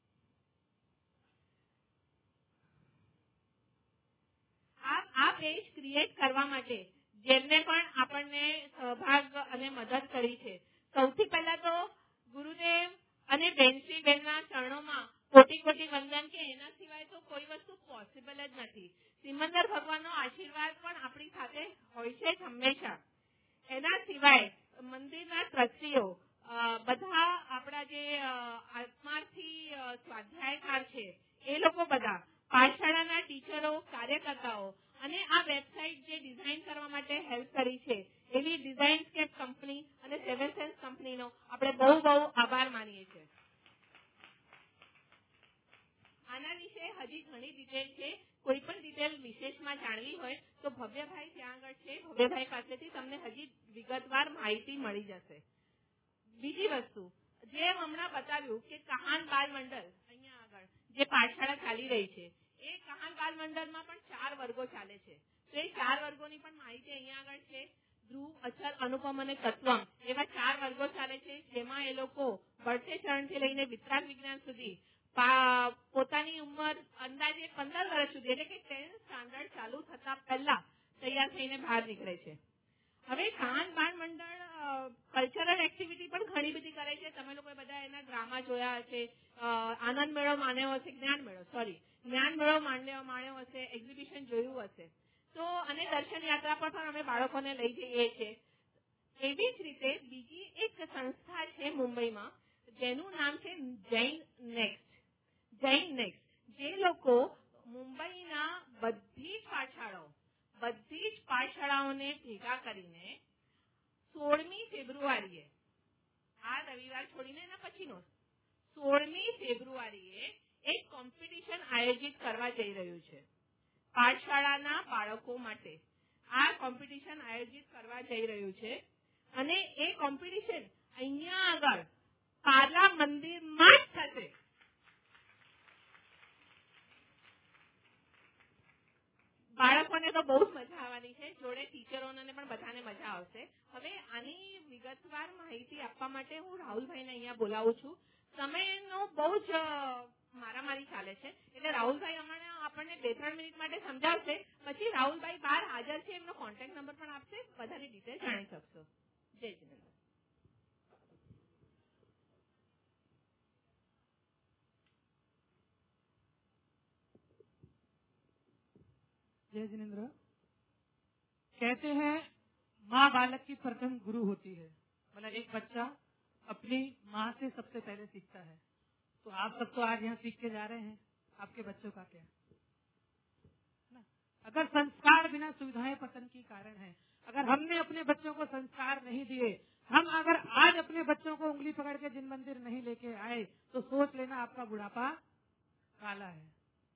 આ આ પેજ ક્રિએટ કરવા માટે જેમને પણ આપણને સહભાગ અને મદદ કરી છે, સૌથી પહેલા તો ગુરુદેવ અને બેનશ્રીબેનના ચરણોમાં કોટી કોટી વંદન કે એના સિવાય તો કોઈ વસ્તુ પોસિબલ જ નથી. સિમંદર ભગવાનનો આશીર્વાદ પણ આપણી સાથે હોય છે જ હંમેશા. એના સિવાય મંદિરના ટ્રસ્ટીઓ બધા આપણા જે આત્માર્થી સ્વાધ્યાયકાર છે એ લોકો બધા, પાઠશાળાના ટીચરો, કાર્યકર્તાઓ અને આ વેબસાઇટ જે ડિઝાઇન કરવા માટે હેલ્પ કરી છે એવી ડિઝાઇનસ્કેપ કંપની અને સેવન સેન્સ કંપનીનો આપણે બહુ બહુ આભાર માનીએ છીએ. આના વિશે હજી ઘણી ડિટેલ છે. કોઈ પણ ડિટેલ વિશેષમાં જાણવી હોય તો ભવ્યભાઈ ત્યાં આગળ છે, ભવ્યભાઈ પાસેથી તમને હજી વિગતવાર માહિતી મળી જશે. બીજી વસ્તુ જે હમણાં બતાવ્યું કે કહાન બાલ મંડળ અહીંયા આગળ જે પાઠશાળા ચાલી રહી છે, એ કહાન બાલ મંડળમાં પણ ચાર વર્ગો ચાલે છે. તો એ ચાર વર્ગોની પણ માહિતી અહીંયા આગળ છે. ધ્રુવ, અચલ, અનુપમ અને તત્વમ એવા ચાર વર્ગો ચાલે છે, જેમાં એ લોકો બળતે ચરણથી લઈને વિતરાગ વિજ્ઞાન સુધી પોતાની ઉંમર અંદાજે પંદર વર્ષ સુધી એટલે કે ટેન્થ સ્ટાન્ડર્ડ ચાલુ થતા પહેલા તૈયાર થઈને બહાર નીકળે છે. હવે કહાન બાળ મંડળ કલ્ચરલ એક્ટિવિટી પણ ઘણી બધી કરે છે. તમે લોકો બધા એના ડ્રામા જોયા હશે, આનંદ મેળો માણ્યો હશે, જ્ઞાન મેળો સોરી જ્ઞાન મેળો માણ્યો હશે, એક્ઝિબિશન જોયું હશે. તો અને દર્શન યાત્રા પર પણ અમે બાળકોને લઈ જઈએ છીએ. એવી જ રીતે બીજી એક સંસ્થા છે મુંબઈમાં જેનું નામ છે જૈન નેક્સ્ટ. જૈન નેક્સ્ટ જે લોકો મુંબઈના બધી જ પાઠશાળાઓ બધી જ પાઠશાળાઓને ભેગા કરીને સોળમી ફેબ્રુઆરીએ આ રવિવાર છોડીને એના પછીનો સોળમી ફેબ્રુઆરીએ એક કોમ્પિટિશન આયોજિત કરવા જઈ રહ્યું છે પાઠશાળાના બાળકો માટે. આ કોમ્પિટિશન આયોજિત કરવા જઈ રહ્યું છે અને એ કોમ્પિટિશન અહીંયા આગળ પાર્લા મંદિરમાં જ થશે. બાળકોને તો બહુ જ મજા આવવાની છે, જોડે ટીચરોને પણ બધાને મજા આવશે. હવે આની વિગતવાર માહિતી આપવા માટે હું રાહુલભાઈને અહીંયા બોલાવું છું. સમયનો બહુ જ મારામારી ચાલે છે એટલે રાહુલભાઈ હમણાં આપણને બે ત્રણ મિનિટ માટે સમજાવશે. પછી રાહુલભાઈ બહાર હાજર છે, એમનો કોન્ટેક્ટ નંબર પણ આપશે, બધાની ડિટેલ જાણી શકશો. જય જિનેન્દ્ર. जय जिनेन्द्र। कहते हैं माँ बालक की प्रथम गुरु होती है, मतलब एक बच्चा अपनी माँ से सबसे पहले सीखता है। तो आप सब तो आज यहाँ सीख के जा रहे हैं, आपके बच्चों का क्या ना? अगर संस्कार बिना सुविधाएं पतन की कारण है। अगर हमने अपने बच्चों को संस्कार नहीं दिए, हम अगर आज अपने बच्चों को उंगली पकड़ के जिन मंदिर नहीं लेके आए, तो सोच लेना आपका बुढ़ापा काला है,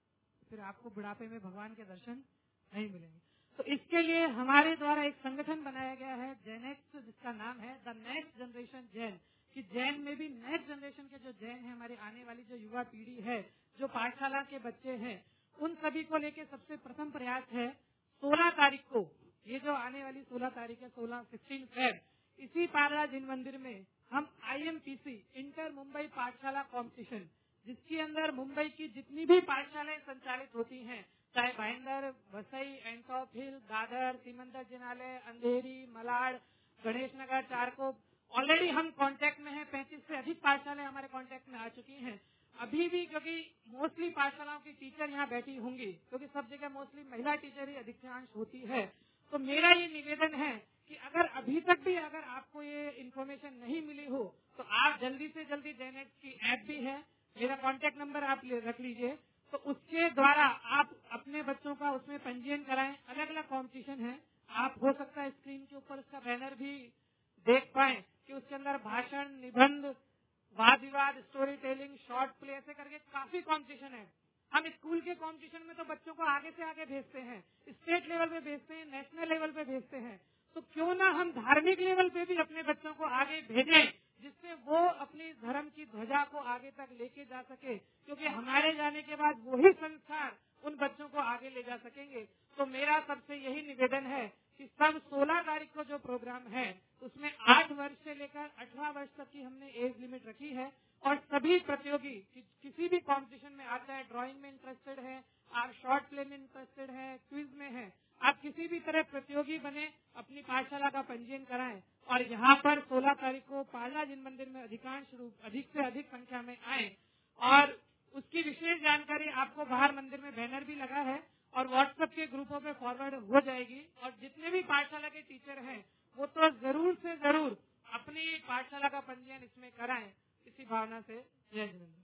फिर आपको बुढ़ापे में भगवान के दर्शन नहीं मिलेंगे। तो इसके लिए हमारे द्वारा एक संगठन बनाया गया है जैनेक्स, जिसका नाम है द नेक्स्ट जनरेशन जैन, कि जैन में भी नेक्स्ट जनरेशन के जो जैन है, हमारी आने वाली जो युवा पीढ़ी है, जो पाठशाला के बच्चे हैं, उन सभी को लेके सबसे प्रथम प्रयास है सोलह तारीख को, ये जो आने वाली सोलह तारीख है, सोलह सिक्सटीन फेब, इसी पार्ला जिन मंदिर में हम I M P C inter Mumbai पाठशाला कॉम्पिटिशन, जिसके अंदर मुंबई की जितनी भी पाठशालाएं संचालित होती हैं, चाहे भाईंदर, वसई, एंटॉप हिल, दादर, सीमंदर जिनालय, अंधेरी, मलाड, गणेश नगर, चारकोप, ऑलरेडी हम कांटेक्ट में हैं। पैंतीस से अधिक पाठशालाएं हमारे कांटेक्ट में आ चुकी हैं। अभी भी क्योंकि मोस्टली पाठशालाओं की टीचर यहाँ बैठी होंगी, क्योंकि सब जगह मोस्टली महिला टीचर ही अधिकांश होती है, तो मेरा ये निवेदन है कि अगर अभी तक भी अगर आपको ये इन्फॉर्मेशन नहीं मिली हो, तो आप जल्दी से जल्दी जैनेक्स की ऐप भी है, मेरा कॉन्टेक्ट नंबर आप रख लीजिए, तो उसके द्वारा आप अपने बच्चों का उसमें पंजीयन कराएं। अलग अलग कॉम्पिटिशन है, आप हो सकता है स्क्रीन के ऊपर उसका बैनर भी देख पाए कि उसके अंदर भाषण, निबंध, वाद विवाद, स्टोरी टेलिंग, शॉर्ट प्ले, ऐसे करके काफी कॉम्पिटिशन है। हम स्कूल के कॉम्पिटिशन में तो बच्चों को आगे से आगे भेजते हैं, स्टेट लेवल पे भेजते हैं, नेशनल लेवल पे भेजते हैं, तो क्यों ना हम धार्मिक लेवल पे भी अपने बच्चों को आगे भेजें, जिससे वो अपनी धर्म की ध्वजा को आगे तक लेके जा सके, क्योंकि हमारे जाने के बाद वही संस्कार उन बच्चों को आगे ले जा सकेंगे। तो मेरा सबसे यही निवेदन है कि सब सोलह तारीख को जो प्रोग्राम है, उसमें आठ वर्ष से लेकर अठारह वर्ष तक की हमने एज लिमिट रखी है, और सभी प्रतियोगी कि, किसी भी कंपटीशन में आता है, ड्राइंग में इंटरेस्टेड है, आप शॉर्ट प्ले में इंटरेस्टेड है, क्विज में है, आप किसी भी तरह प्रतियोगी बने, अपनी पाठशाला का पंजीयन कराएं, और यहाँ पर सोलह तारीख को पार्ला जिन मंदिर में अधिकांश रूप अधिक से अधिक संख्या में आए। और उसकी विशेष जानकारी आपको बाहर मंदिर में बैनर भी लगा है और व्हाट्सएप के ग्रुपों पे फॉरवर्ड हो जाएगी। और जितने भी पाठशाला के टीचर हैं, वो तो जरूर से जरूर अपनी पाठशाला का पंजीयन इसमें कराएं। इसी भावना से जय जिनेन्द्र।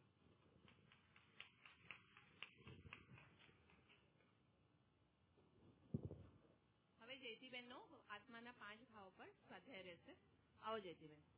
હવે જયતીબેનનો આત્માના પાંચ ભાવ પર સ્વાધ્યાય રહેશે. આવો જયતીબેન.